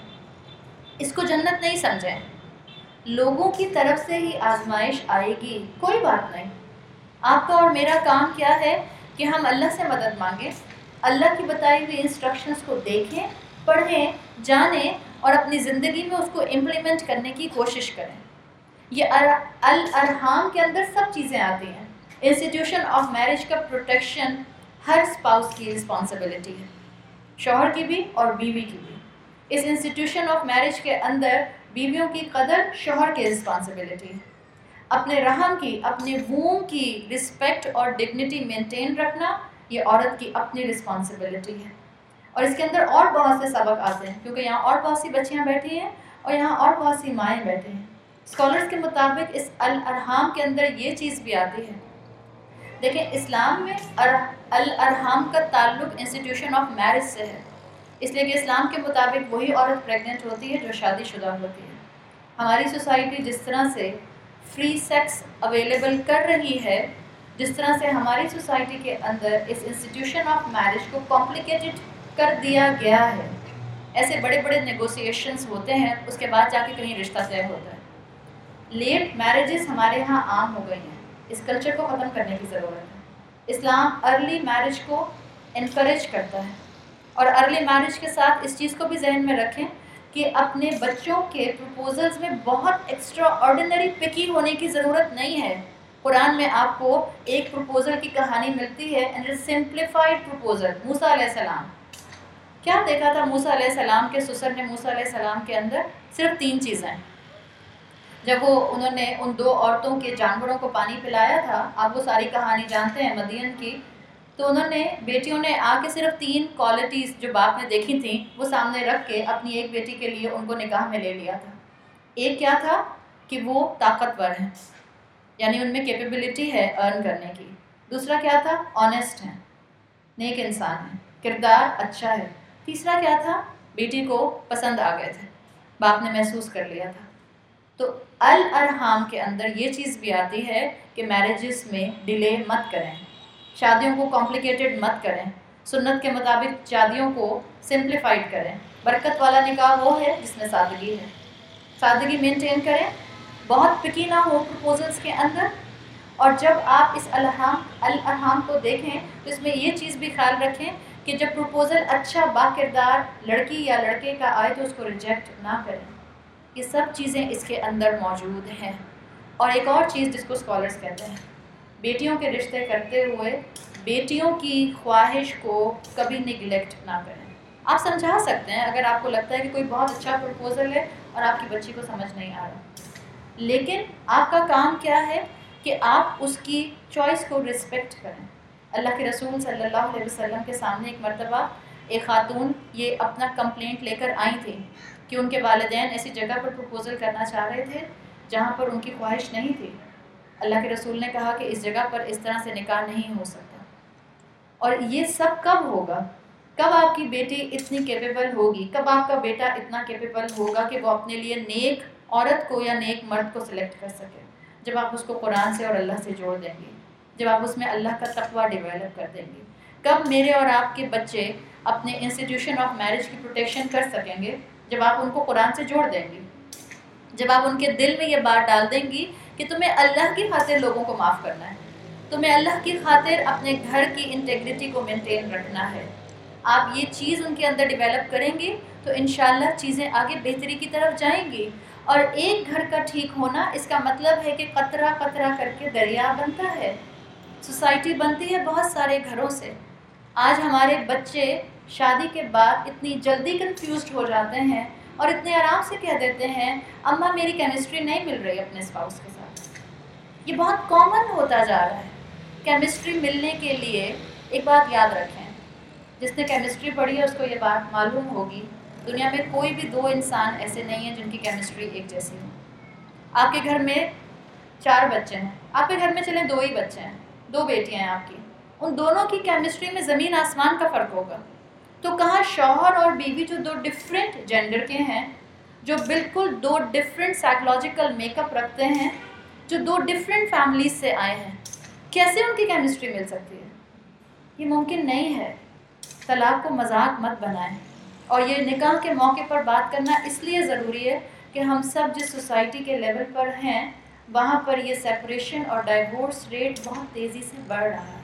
اس کو جنت نہیں سمجھیں. لوگوں کی طرف سے ہی آزمائش آئے گی، کوئی بات نہیں. آپ کا اور میرا کام کیا ہے کہ ہم اللہ سے مدد مانگیں، اللہ کی بتائی ہوئی انسٹرکشنز کو دیکھیں، پڑھیں، جانیں اور اپنی زندگی میں اس کو امپلیمنٹ کرنے کی کوشش کریں. یہ الارحام کے اندر سب چیزیں آتی ہیں. انسٹیٹیوشن آف میرج کا پروٹیکشن ہر اسپاؤس کی رسپانسبلٹی ہے، شوہر کی بھی اور بیوی کی بھی. اس انسٹیٹیوشن آف میرج کے اندر بیویوں کی قدر شوہر کی رسپانسبلٹی ہے. اپنے رحم کی، اپنے ووم کی رسپیکٹ اور ڈگنیٹی مینٹین رکھنا یہ عورت کی اپنی رسپانسبلٹی ہے. اور اس کے اندر اور بہت سے سبق آتے ہیں، کیونکہ یہاں اور بہت سی بچیاں بیٹھی ہیں اور یہاں اور بہت سی مائیں بیٹھے ہیں. اسکالرس کے مطابق اس الارحام کے اندر یہ چیز بھی آتی ہے. دیکھیں اسلام میں الارحام کا تعلق انسٹیٹیوشن آف میرج سے ہے، اس لیے کہ اسلام کے مطابق وہی عورت پریگننٹ ہوتی ہے جو شادی شدہ ہوتی ہے. ہماری سوسائٹی جس طرح سے فری سیکس اویلیبل کر رہی ہے، جس طرح سے ہماری سوسائٹی کے اندر اس انسٹیٹیوشن آف میرج کو کمپلیکیٹڈ کر دیا گیا ہے. ایسے بڑے بڑے نیگوسیشنز ہوتے ہیں، اس کے بعد جا کے کہیں رشتہ طے ہوتا ہے. لیٹ میرجز ہمارے یہاں عام ہو گئی ہیں، اس کلچر کو ختم کرنے کی ضرورت ہے. اسلام ارلی میرج کو انکریج کرتا ہے، اور ارلی میرج کے ساتھ اس چیز کو بھی ذہن میں رکھیں کہ اپنے بچوں کے پروپوزلز میں بہت ایکسٹرا آرڈینری پکی ہونے کی ضرورت نہیں ہے. قرآن میں آپ کو ایک پروپوزل کی کہانی ملتی ہے، اینڈ سمپلیفائڈ پروپوزل. موسیٰ علیہ السلام کیا دیکھا تھا؟ موسیٰ علیہ السلام کے سسر نے موسیٰ علیہ السلام کے اندر صرف تین چیزیں. جب وہ انہوں نے ان دو عورتوں کے جانوروں کو پانی پلایا تھا، آپ وہ ساری کہانی جانتے ہیں مدین کی، تو انہوں نے بیٹیوں نے آ کے صرف تین کوالٹیز جو باپ نے دیکھی تھیں وہ سامنے رکھ کے اپنی ایک بیٹی کے لیے ان کو نکاح میں لے لیا تھا. ایک کیا تھا کہ وہ طاقتور ہیں، یعنی ان میں کیپیبلٹی ہے ارن کرنے کی. دوسرا کیا تھا؟ آنیسٹ ہیں، نیک انسان ہیں، کردار اچھا ہے. تیسرا کیا تھا؟ بیٹی کو پسند آ گئے تھے، باپ نے محسوس کر لیا تھا. تو الارحام کے اندر یہ چیز بھی آتی ہے کہ میرجز میں ڈیلے مت کریں، شادیوں کو کمپلیکیٹڈ مت کریں، سنت کے مطابق شادیوں کو سمپلیفائڈ کریں. برکت والا نکاح وہ ہے جس میں سادگی ہے، سادگی مینٹین کریں، بہت پکی نہ ہو پروپوزلس کے اندر. اور جب آپ اس الارحام الارحام کو دیکھیں تو اس میں یہ چیز بھی خیال رکھیں کہ جب پروپوزل اچھا با کردار لڑکی یا لڑکے کا آئے تو اس کو ریجیکٹ نہ کریں. یہ سب چیزیں اس کے اندر موجود ہیں. اور ایک اور چیز جس کو اسکالرس کہتے ہیں، بیٹیوں کے رشتے کرتے ہوئے بیٹیوں کی خواہش کو کبھی نگلیکٹ نہ کریں. آپ سمجھا سکتے ہیں اگر آپ کو لگتا ہے کہ کوئی بہت اچھا پروپوزل ہے اور آپ کی بچی کو سمجھ نہیں آ رہا، لیکن آپ کا کام کیا ہے کہ آپ اس کی چوائس کو رسپیکٹ کریں. اللہ کے رسول صلی اللہ علیہ وسلم کے سامنے ایک مرتبہ ایک خاتون یہ اپنا کمپلینٹ لے کر آئی تھی کہ ان کے والدین ایسی جگہ پر پروپوزل کرنا چاہ رہے تھے جہاں پر ان کی خواہش نہیں تھی. اللہ کے رسول نے کہا کہ اس جگہ پر اس طرح سے نکاح نہیں ہو سکتا. اور یہ سب کب ہوگا؟ کب آپ کی بیٹی اتنی کیپیبل ہوگی، کب آپ کا بیٹا اتنا کیپیبل ہوگا کہ وہ اپنے لیے نیک عورت کو یا نیک مرد کو سلیکٹ کر سکے؟ جب آپ اس کو قرآن سے اور اللہ سے جوڑ دیں گی، جب آپ اس میں اللہ کا تقویٰ ڈیولپ کر دیں گی. کب میرے اور آپ کے بچے اپنے انسٹیٹیوشن آف میرج کی پروٹیکشن کر سکیں گے؟ جب آپ ان کو قرآن سے جوڑ دیں گی، جب آپ ان کے دل میں یہ بات ڈال دیں گی کہ تمہیں اللہ کی خاطر لوگوں کو معاف کرنا ہے، تمہیں اللہ کی خاطر اپنے گھر کی انٹیگریٹی کو مینٹین رکھنا ہے. آپ یہ چیز ان کے اندر ڈیولپ کریں گی تو انشاءاللہ چیزیں آگے بہتری کی طرف جائیں گی. اور ایک گھر کا ٹھیک ہونا اس کا مطلب ہے کہ قطرہ قطرہ کر کے دریا بنتا ہے، سوسائٹی بنتی ہے بہت سارے گھروں سے. آج ہمارے بچے شادی کے بعد اتنی جلدی کنفیوزڈ ہو جاتے ہیں اور اتنے آرام سے کہہ دیتے ہیں اماں میری کیمسٹری نہیں مل رہی اپنے اسپاؤس کے ساتھ. یہ بہت کامن ہوتا جا رہا ہے. کیمسٹری ملنے کے لیے ایک بات یاد رکھیں، جس نے کیمسٹری پڑھی ہے اس کو یہ بات معلوم ہوگی، دنیا میں کوئی بھی دو انسان ایسے نہیں ہیں جن کی کیمسٹری ایک جیسی ہو. آپ کے گھر میں چار بچے ہیں، آپ کے گھر میں چلیں دو ہی بچے ہیں، دو بیٹیاں ہیں آپ کی، ان دونوں کی کیمسٹری میں زمین آسمان کا فرق ہوگا. تو کہاں شوہر اور بیوی جو دو ڈفرینٹ جینڈر کے ہیں، جو بالکل دو ڈفرینٹ سائیکولوجیکل میک اپ رکھتے ہیں، جو دو ڈفرینٹ فیملیز سے آئے ہیں، کیسے ان کی کیمسٹری مل سکتی ہے؟ یہ ممکن نہیں ہے. طلاق کو مذاق مت بنائیں. اور یہ نکاح کے موقع پر بات کرنا اس لیے ضروری ہے کہ ہم سب جس سوسائٹی کے لیول پر ہیں وہاں پر یہ سیپریشن اور ڈائیورس ریٹ بہت تیزی سے بڑھ رہا ہے.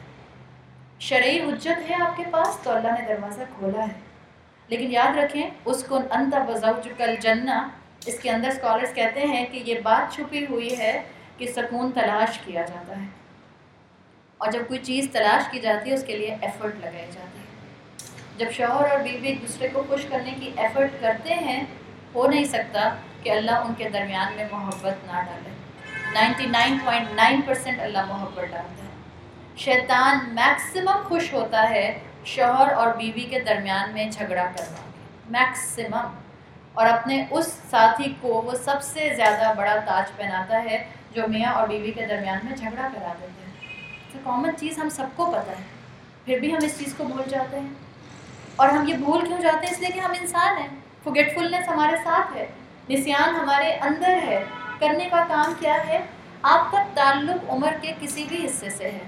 شرعی حجت ہے آپ کے پاس تو اللہ نے دروازہ کھولا ہے، لیکن یاد رکھیں اس کو انت وزوجک الجنہ، اس کے اندر اسکالرس کہتے ہیں کہ یہ بات چھپی ہوئی ہے کہ سکون تلاش کیا جاتا ہے، اور جب کوئی چیز تلاش کی جاتی ہے اس کے لیے ایفرٹ لگائی جاتی ہے. جب شوہر اور بیوی ایک دوسرے کو خوش کرنے کی ایفرٹ کرتے ہیں، ہو نہیں سکتا کہ اللہ ان کے درمیان میں محبت نہ ڈالے۔ Ninety nine point nine percent اللہ محبت ڈالتا ہے۔ شیطان میکسیمم خوش ہوتا ہے شوہر اور بیوی کے درمیان میں جھگڑا کروا کے، میکسیمم، اور اپنے اس ساتھی کو وہ سب سے زیادہ بڑا تاج پہناتا ہے جو میاں اور بیوی کے درمیان میں جھگڑا کرا دیتے ہیں۔ تو کامن چیز ہم سب کو پتہ ہے، پھر بھی ہم اس چیز کو بھول جاتے ہیں۔ اور ہم یہ بھول کیوں جاتے ہیں؟ اس لیے کہ ہم انسان ہیں، فورگیٹفلنس ہمارے ساتھ ہے، نسیان ہمارے اندر ہے۔ کرنے کا کام کیا ہے؟ آپ کا تعلق عمر کے کسی بھی حصے سے ہے،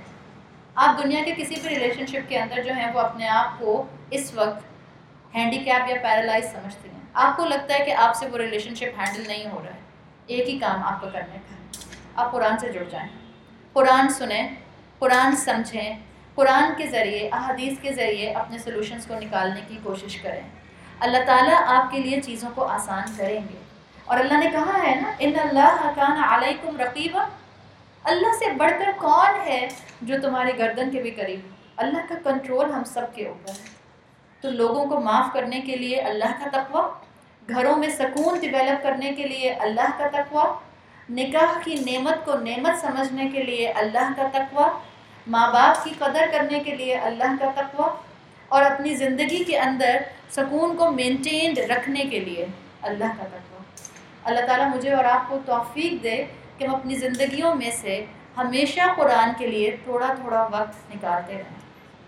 آپ دنیا کے کسی بھی ریلیشن شپ کے اندر جو ہیں وہ اپنے آپ کو اس وقت ہینڈی کیپ یا پیرالائز سمجھتے ہیں، آپ کو لگتا ہے کہ آپ سے وہ ریلیشن شپ ہینڈل نہیں ہو رہا ہے، ایک ہی کام آپ کو کرنے کا ہے، آپ قرآن سے جڑ جائیں، قرآن سنیں، قرآن سمجھیں، قرآن کے ذریعے، احادیث کے ذریعے اپنے سلوشنز کو نکالنے کی کوشش کریں۔ اللہ تعالیٰ آپ کے لیے چیزوں کو آسان کریں گے، اور اللہ نے کہا ہے نا ان اللہ کان علیکم رقیبا، اللہ سے بڑھ کر کون ہے جو تمہاری گردن کے بھی قریب؟ اللہ کا کنٹرول ہم سب کے اوپر ہے۔ تو لوگوں کو معاف کرنے کے لیے اللہ کا تقویٰ، گھروں میں سکون ڈیولپ کرنے کے لیے اللہ کا تقویٰ، نکاح کی نعمت کو نعمت سمجھنے کے لیے اللہ کا تقویٰ، ماں باپ کی قدر کرنے کے لیے اللہ کا تقویٰ، اور اپنی زندگی کے اندر سکون کو مینٹینڈ رکھنے کے لیے اللہ کا تقویٰ۔ اللہ تعالیٰ مجھے اور آپ کو توفیق دے کہ ہم اپنی زندگیوں میں سے ہمیشہ قرآن کے لیے تھوڑا تھوڑا وقت نکالتے رہیں۔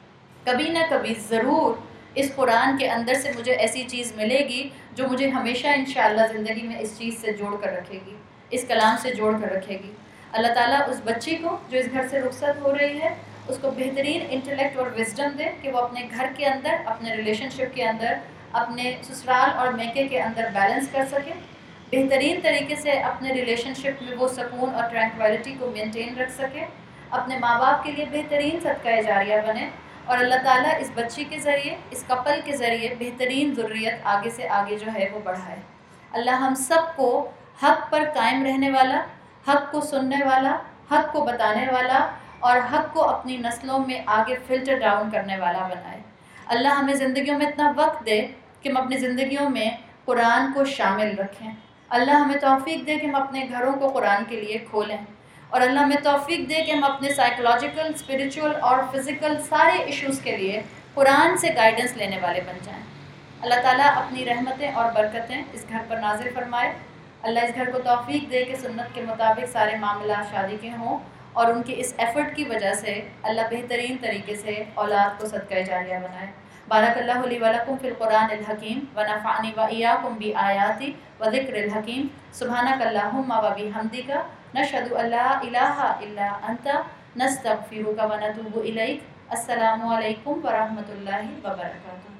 کبھی نہ کبھی ضرور اس قرآن کے اندر سے مجھے ایسی چیز ملے گی جو مجھے ہمیشہ انشاءاللہ زندگی میں اس چیز سے جوڑ کر رکھے گی، اس کلام سے جوڑ کر رکھے گی۔ اللہ تعالیٰ اس بچی کو جو اس گھر سے رخصت ہو رہی ہے اس کو بہترین انٹلیکٹ اور وزڈم دے کہ وہ اپنے گھر کے اندر، اپنے ریلیشن شپ کے اندر، اپنے سسرال اور میکے کے اندر بیلنس کر سکے، بہترین طریقے سے اپنے ریلیشن شپ میں وہ سکون اور ٹرینکویلٹی کو مینٹین رکھ سکے، اپنے ماں باپ کے لیے بہترین صدقہ جاریہ بنے، اور اللہ تعالیٰ اس بچی کے ذریعے، اس کپل کے ذریعے بہترین ذریت آگے سے آگے جو ہے وہ بڑھائے۔ اللہ ہم سب کو حق پر قائم رہنے والا، حق کو سننے والا، حق کو بتانے والا، اور حق کو اپنی نسلوں میں آگے فلٹر ڈاؤن کرنے والا بنائے۔ اللہ ہمیں زندگیوں میں اتنا وقت دے کہ ہم اپنی زندگیوں میں قرآن کو شامل رکھیں۔ اللہ ہمیں توفیق دے کہ ہم اپنے گھروں کو قرآن کے لیے کھولیں، اور اللہ ہمیں توفیق دے کہ ہم اپنے سائیکولوجیکل، اسپریچول اور فزیکل سارے ایشوز کے لیے قرآن سے گائیڈنس لینے والے بن جائیں۔ اللہ تعالیٰ اپنی رحمتیں اور برکتیں اس گھر پر نازل فرمائے۔ اللہ اس گھر کو توفیق دے کہ سنت کے مطابق سارے معاملات شادی کے ہوں، اور ان کی اس ایفرٹ کی وجہ سے اللہ بہترین طریقے سے اولاد کو صدقہ جاریہ بنائے۔ بارک اللہ لی ولکم فی القرآن الحکیم ونفعنی وایاکم بآیاتی وذکر الحکیم۔ سبحانک اللہم وبحمدک، نشہد ان لا الہ الا انت، نستغفرک ونتوب الیک۔ السلام علیکم ورحمۃ اللہ وبرکاتہ۔